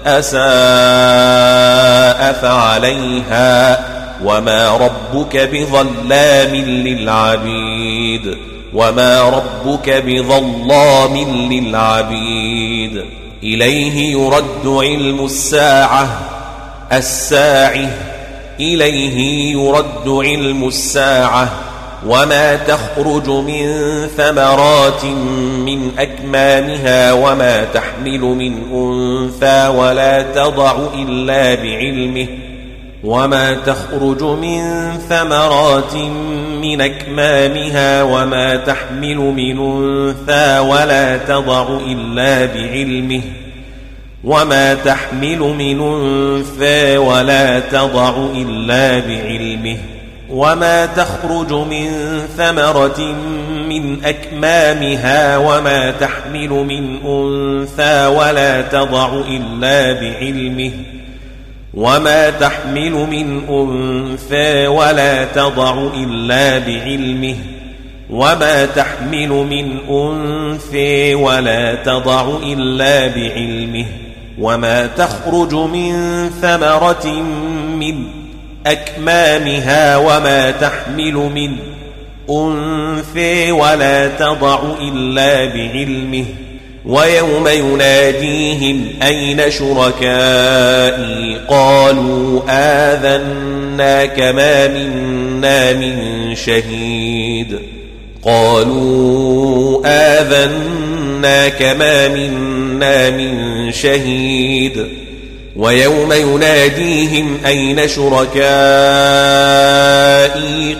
أساء فعليها وما ربك بظلام للعبيد وما ربك بظلام للعبيد إليه يرد علم الساعة الساعة إليه يرد علم الساعة وما تخرج من ثمرات من أكمامها وما تحمل من أنثى ولا تضع إلا بعلمه وما تخرج من ثمرات من أكمامها وما تحمل من أنثى ولا تضع إلا بعلمه وما تحمل من أنثى ولا تضع إلا بعلمه وما تخرج من ثمرة من أكمامها وما تحمل من أنثى ولا تضع إلا بعلمه وما تحمل من أنثى ولا تضع إلا بعلمه وما تحمل من أنثى ولا تضع إلا بعلمه وما تخرج من ثمرة من أكمامها وما تحمل من أنثى ولا تضع إلا بعلمه ويوم يناديهم أين شركائي قالوا آذناك ما منا من شهيد قالوا آذناك ما منا من شهيد ويوم يناديهم أين شركائي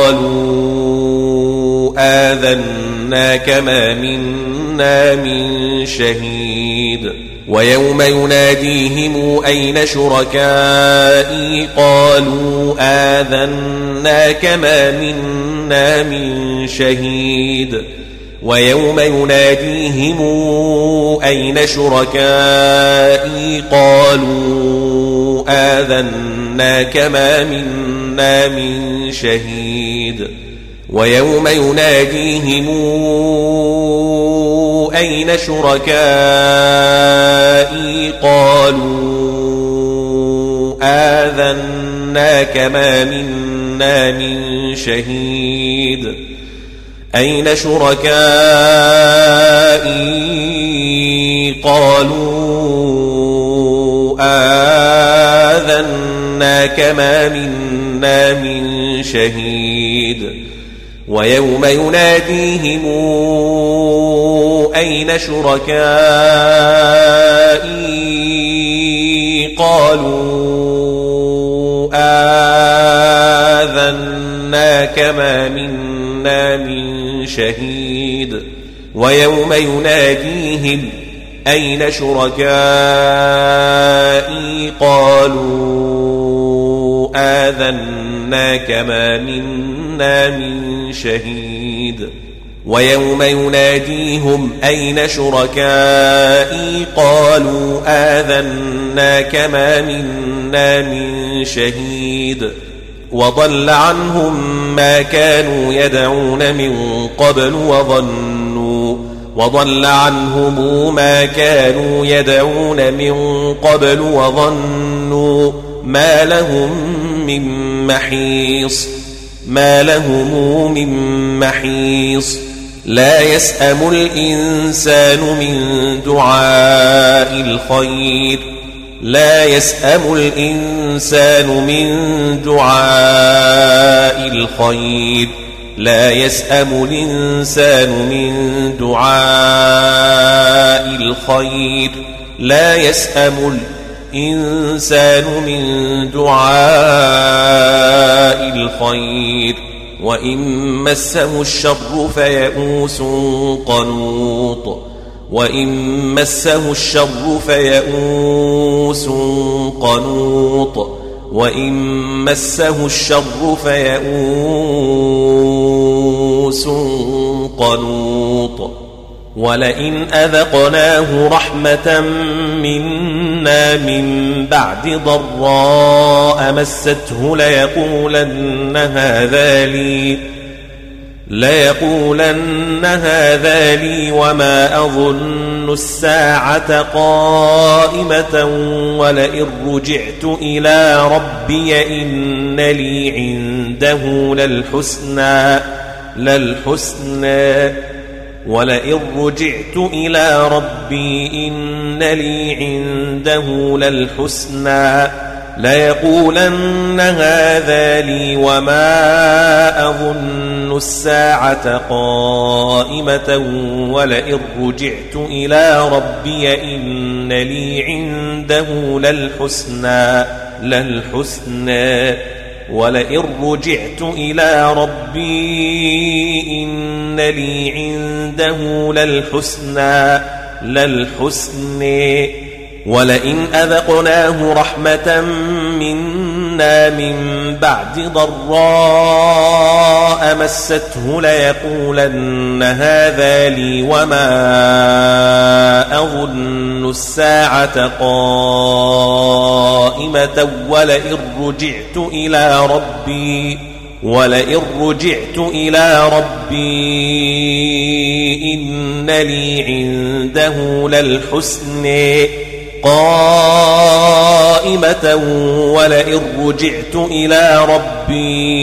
قالوا آذناك ما منا من شهيد ويوم يناديهم أين شركائي قالوا آذناك ما منا من شهيد ويوم يناديهم أين شركائي قالوا آذناك ما منا من شهيد ويوم يناديهم أين شركائي قالوا آذناك ما منا من شهيد أين شركائي قالوا آذناك ما منا من شهيد ويوم يناديهم أين شركائي قالوا آذناك ما منا من شهيد ويوم يناديهم أين شركائي قالوا آذناك ما منا من شهيد ويوم يناديهم أين شركائي قالوا آذناك ما منا من شهيد وضل عنهم ما كانوا يدعون من قبل وظنوا وضل عنهم ما كانوا يدعون من قبل وظنوا ما لهم من محيص ما لهم من محيص لا يسأم الإنسان من دعاء الخير لا يسأم الإنسان من دعاء الخير لا يسأم الإنسان من دعاء الخير لا يسأم الإنسان من دعاء الخير وإن مسه الشر فيئوس قنوط وإن مسه الشر فيئوس قنوط وإن مسه الشر فيئوس قنوط ولئن أذقناه رحمة منا من بعد ضراء مسته ليقولن هذا لي ليقولن هذا لي وما أظن الساعة قائمة ولئن رجعت إلى ربي إن لي عنده للحسنى للحسنى ولئن رجعت إلى ربي إن لي عنده للحسنى ليقولن هذا لي وما أظن الساعة قائمة ولئن رجعت إلى ربي إن لي عنده للحسنى للحسنى ولئن رجعت إلى ربي إن لي عنده للحسنى للحسنى ولئن أذقناه رحمة منا من بعد ضراء مسته ليقولن هذا لي وما أظن الساعة قائمة ولئن رجعت إلى ربي ولئن رجعت إلى ربي إن لي عنده للحسنى قائمة ولئن رجعت إلى ربي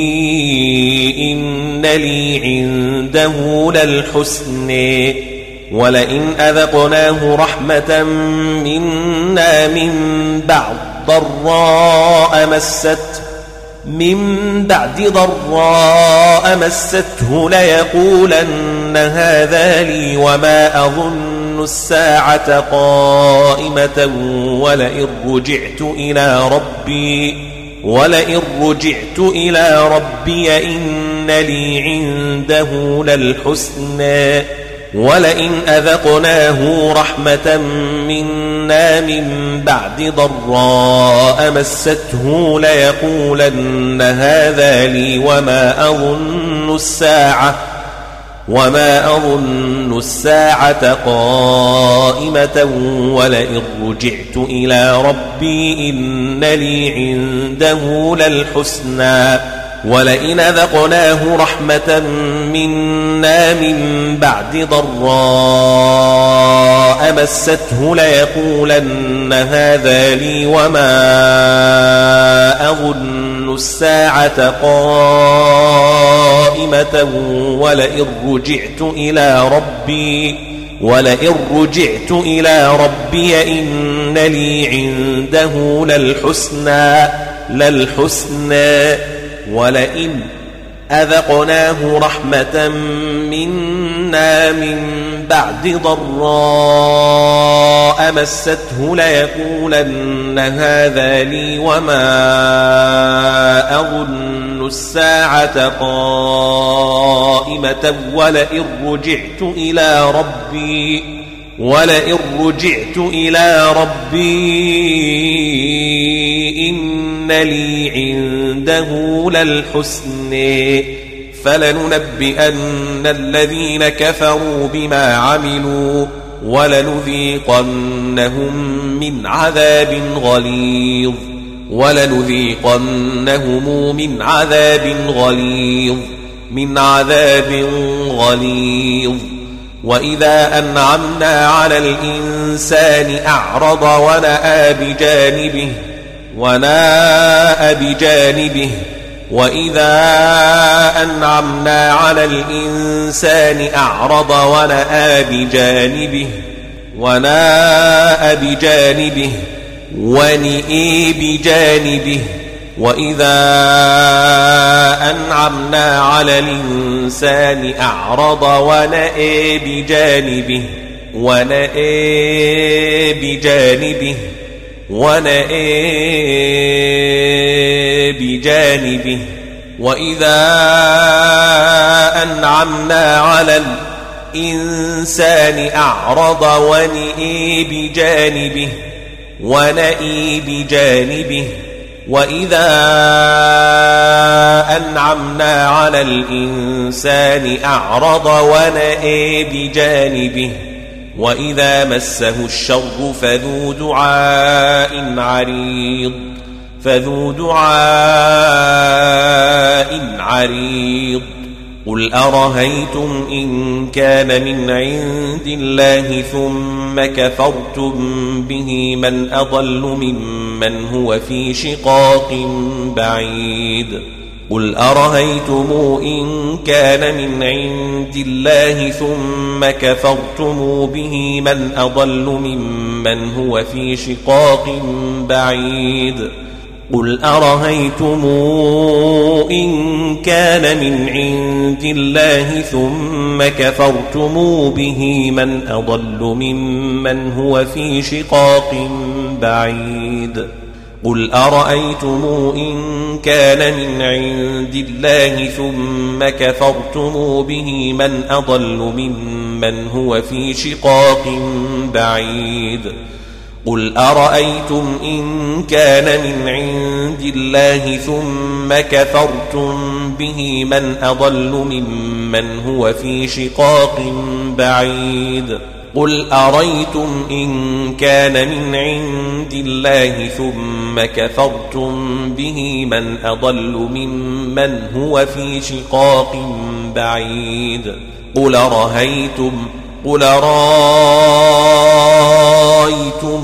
إن لي عنده للحسنى ولئن أذقناه رحمة منا من بعد ضراء مسته من بعد ضراء مسته ليقولن هذا لي وما أظن الساعة قائمة ولئن رجعت إلى ربي ولئن رجعت إلى ربي إن لي عنده للحسنى ولئن أذقناه رحمة منا من بعد ضراء مسته ليقولن هذا لي وما أظن الساعة وما أظن الساعة قائمة ولئن رجعت إلى ربي إن لي عنده للحسنى ولئن أذقناه رحمة منا من بعد ضراء مسته ليقولن هذا لي وما أظن الساعة قائمة ولئن رجعت إلى ربي ولئن رجعت إلى ربي إن لي عنده للحسنى للحسنى ولئن أذقناه رحمة منا من بعد ضراء مسته ليقولن هذا لي وما أظن الساعة قائمة ولئن رجعت إلى ربي ولئن رجعت إلى ربي إن لي عنده للحسنى فلننبئن الذين كفروا بما عملوا ولنذيقنهم من عذاب غليظ ولنذيقنهم من عذاب غليظ من عذاب غليظ وإذا أنعمنا على الإنسان أعرض ونأى بجانبه ونأى بجانبه وإذا أنعمنا على الإنسان أعرض ونأى بجانبه ونأى بجانبه ونئي بجانبه وإذا أنعمنا على الإنسان أعرض ونأى بجانبه ونأى بجانبه ونأى بجانبه وإذا أنعمنا على الإنسان أعرض ونئي بجانبه ونئي بجانبه وإذا أنعمنا على الإنسان أعرض ونئي بجانبه وإذا مسه الشر فذو دعاء عريض فذو دعاء عريض قل أرهيتم إن كان من عند الله ثم كفرتم به من أضل ممن هو في شقاق بعيد قل أرهيتم إن كان من عند الله ثم كفرتم به من أضل ممن هو في شقاق بعيد قل أرهيتم إن كان من عند الله ثم كفرتم به من أضل ممن هو في شقاق بعيد قل أرأيتم إن كان من عند الله ثم كفرتم به من أضل ممن هو في شقاق بعيد قل أرأيتم إن كان من عند الله ثم كفرتم به من أضل ممن هو في شقاق بعيد قل أريتم إن كان من عند الله ثم كفرتم به من أضل ممن هو في شقاق بعيد قل رأيتم قل رأيتم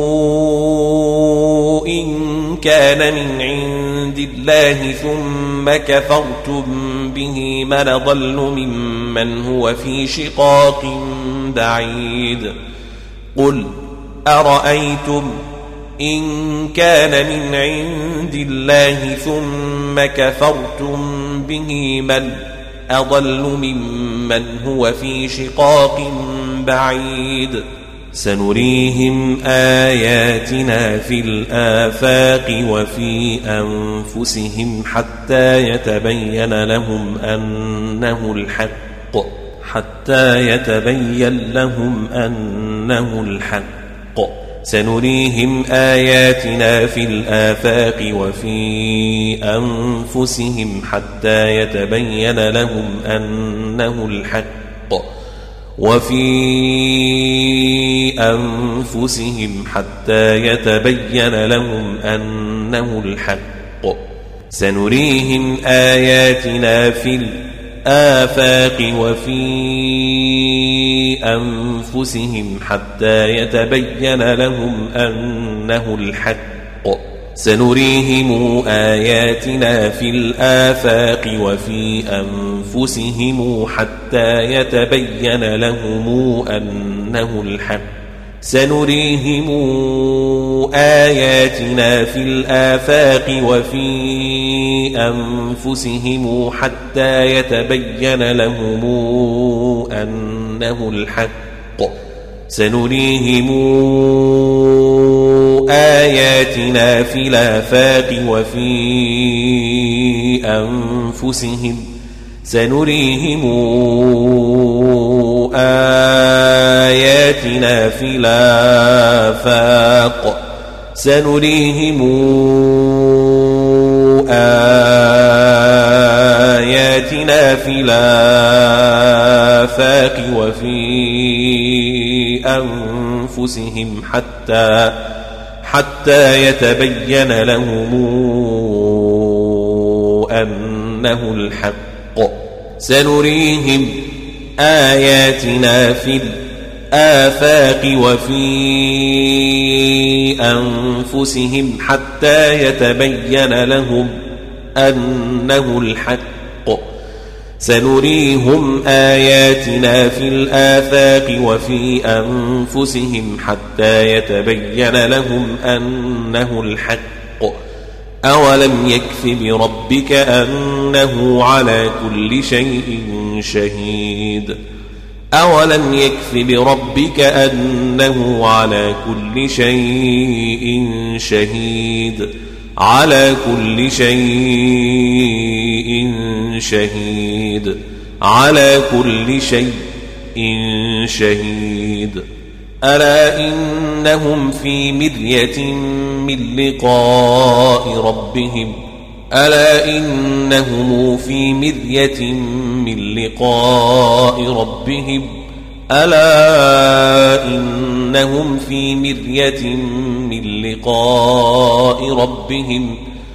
إن كان من عند الله ثم كفرتم به من أضل ممن هو في شقاق بعيد قل أرأيتم إن كان من عند الله ثم كفرتم به من أضل ممن هو في شقاق بعيد سنريهم آياتنا في الآفاق وفي أنفسهم حتى يتبين لهم أنه الحق حتى يتبين لهم أنه الحق سنريهم آياتنا في الآفاق وفي أنفسهم حتى يتبين لهم أنه الحق وفي أنفسهم حتى يتبين لهم أنه الحق سنريهم آياتنا في الآفاق وفي أنفسهم حتى يتبين لهم أنه الحق سنريهم آياتنا في الآفاق وفي أنفسهم حتى يتبين لهم أنه الحق سنريهم آياتنا في الآفاق وفي أنفسهم حتى يتبين لهم أنه الحق سنريهم آياتنا في الآفاق وفي أنفسهم سنريهم آياتنا في الآفاق سنريهم آياتنا في الآفاق وفي أنفسهم حتى حتى يتبين لهم أنه الحق سنريهم آياتنا في الآفاق وفي أنفسهم حتى يتبين لهم أنه الحق سنريهم آياتنا في الآفاق وفي أنفسهم حتى يتبين لهم أنه الحق أولم يكف بربك أنه على كل شيء شهيد أولم يكف بربك أنه على كل شيء شهيد على كل شيء شهيد على كل شيء شهيد ألا إنهم في مرية من لقاء ربهم ألا إنهم في مرية من لقاء ربهم ألا إنهم في مرية من لقاء ربهم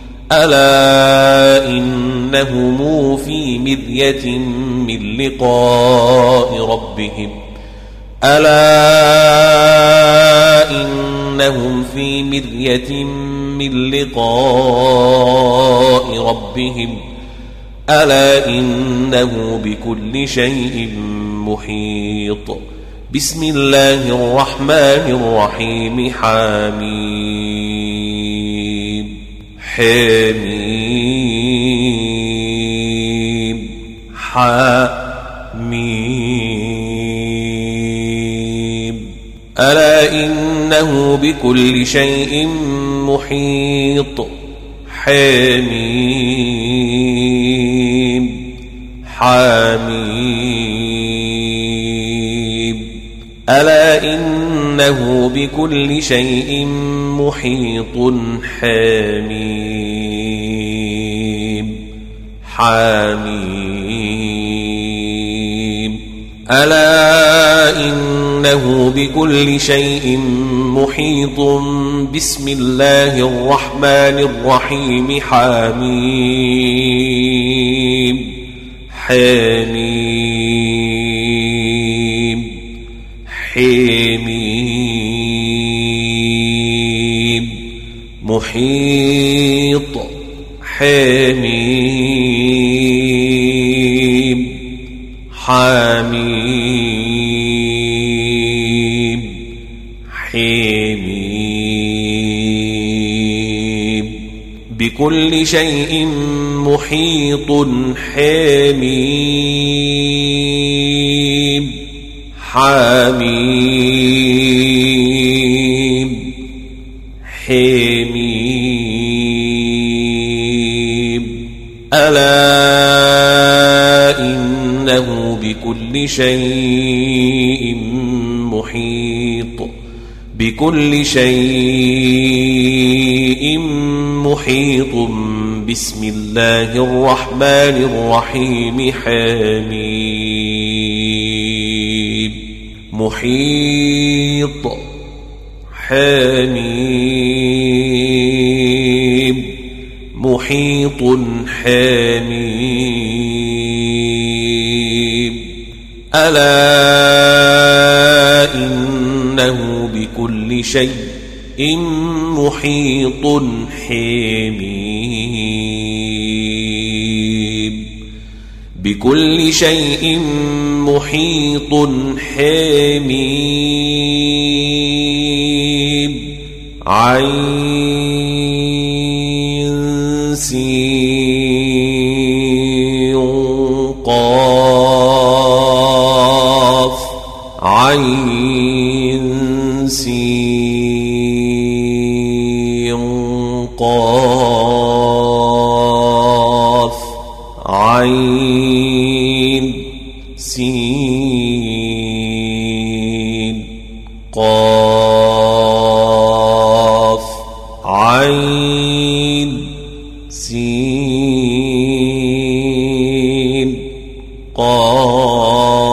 ألا إنهم في مرية من لقاء ربهم ألا إنهم في مرية من لقاء ربهم ألا إنه بكل شيء محيط بسم الله الرحمن الرحيم حميم حميم حميم ألا إنه بكل شيء محيط حميم حميم ألا إنه بكل شيء محيط حميم حميم ألا إنه بكل شيء محيط بسم الله الرحمن الرحيم حميم حميم حميم محيط حميم حميم حميم بكل شيء محيط حميم حميم حميم ألا إنه بكل شيء محيط بكل شيء محيط بسم الله الرحمن الرحيم حميم محيط حميم محيط حميم ألا إنه بكل شيء محيط حميم بكل شيء محيط حميم عين سين قاف عين سين قاف عين سين قاف عين سين قاف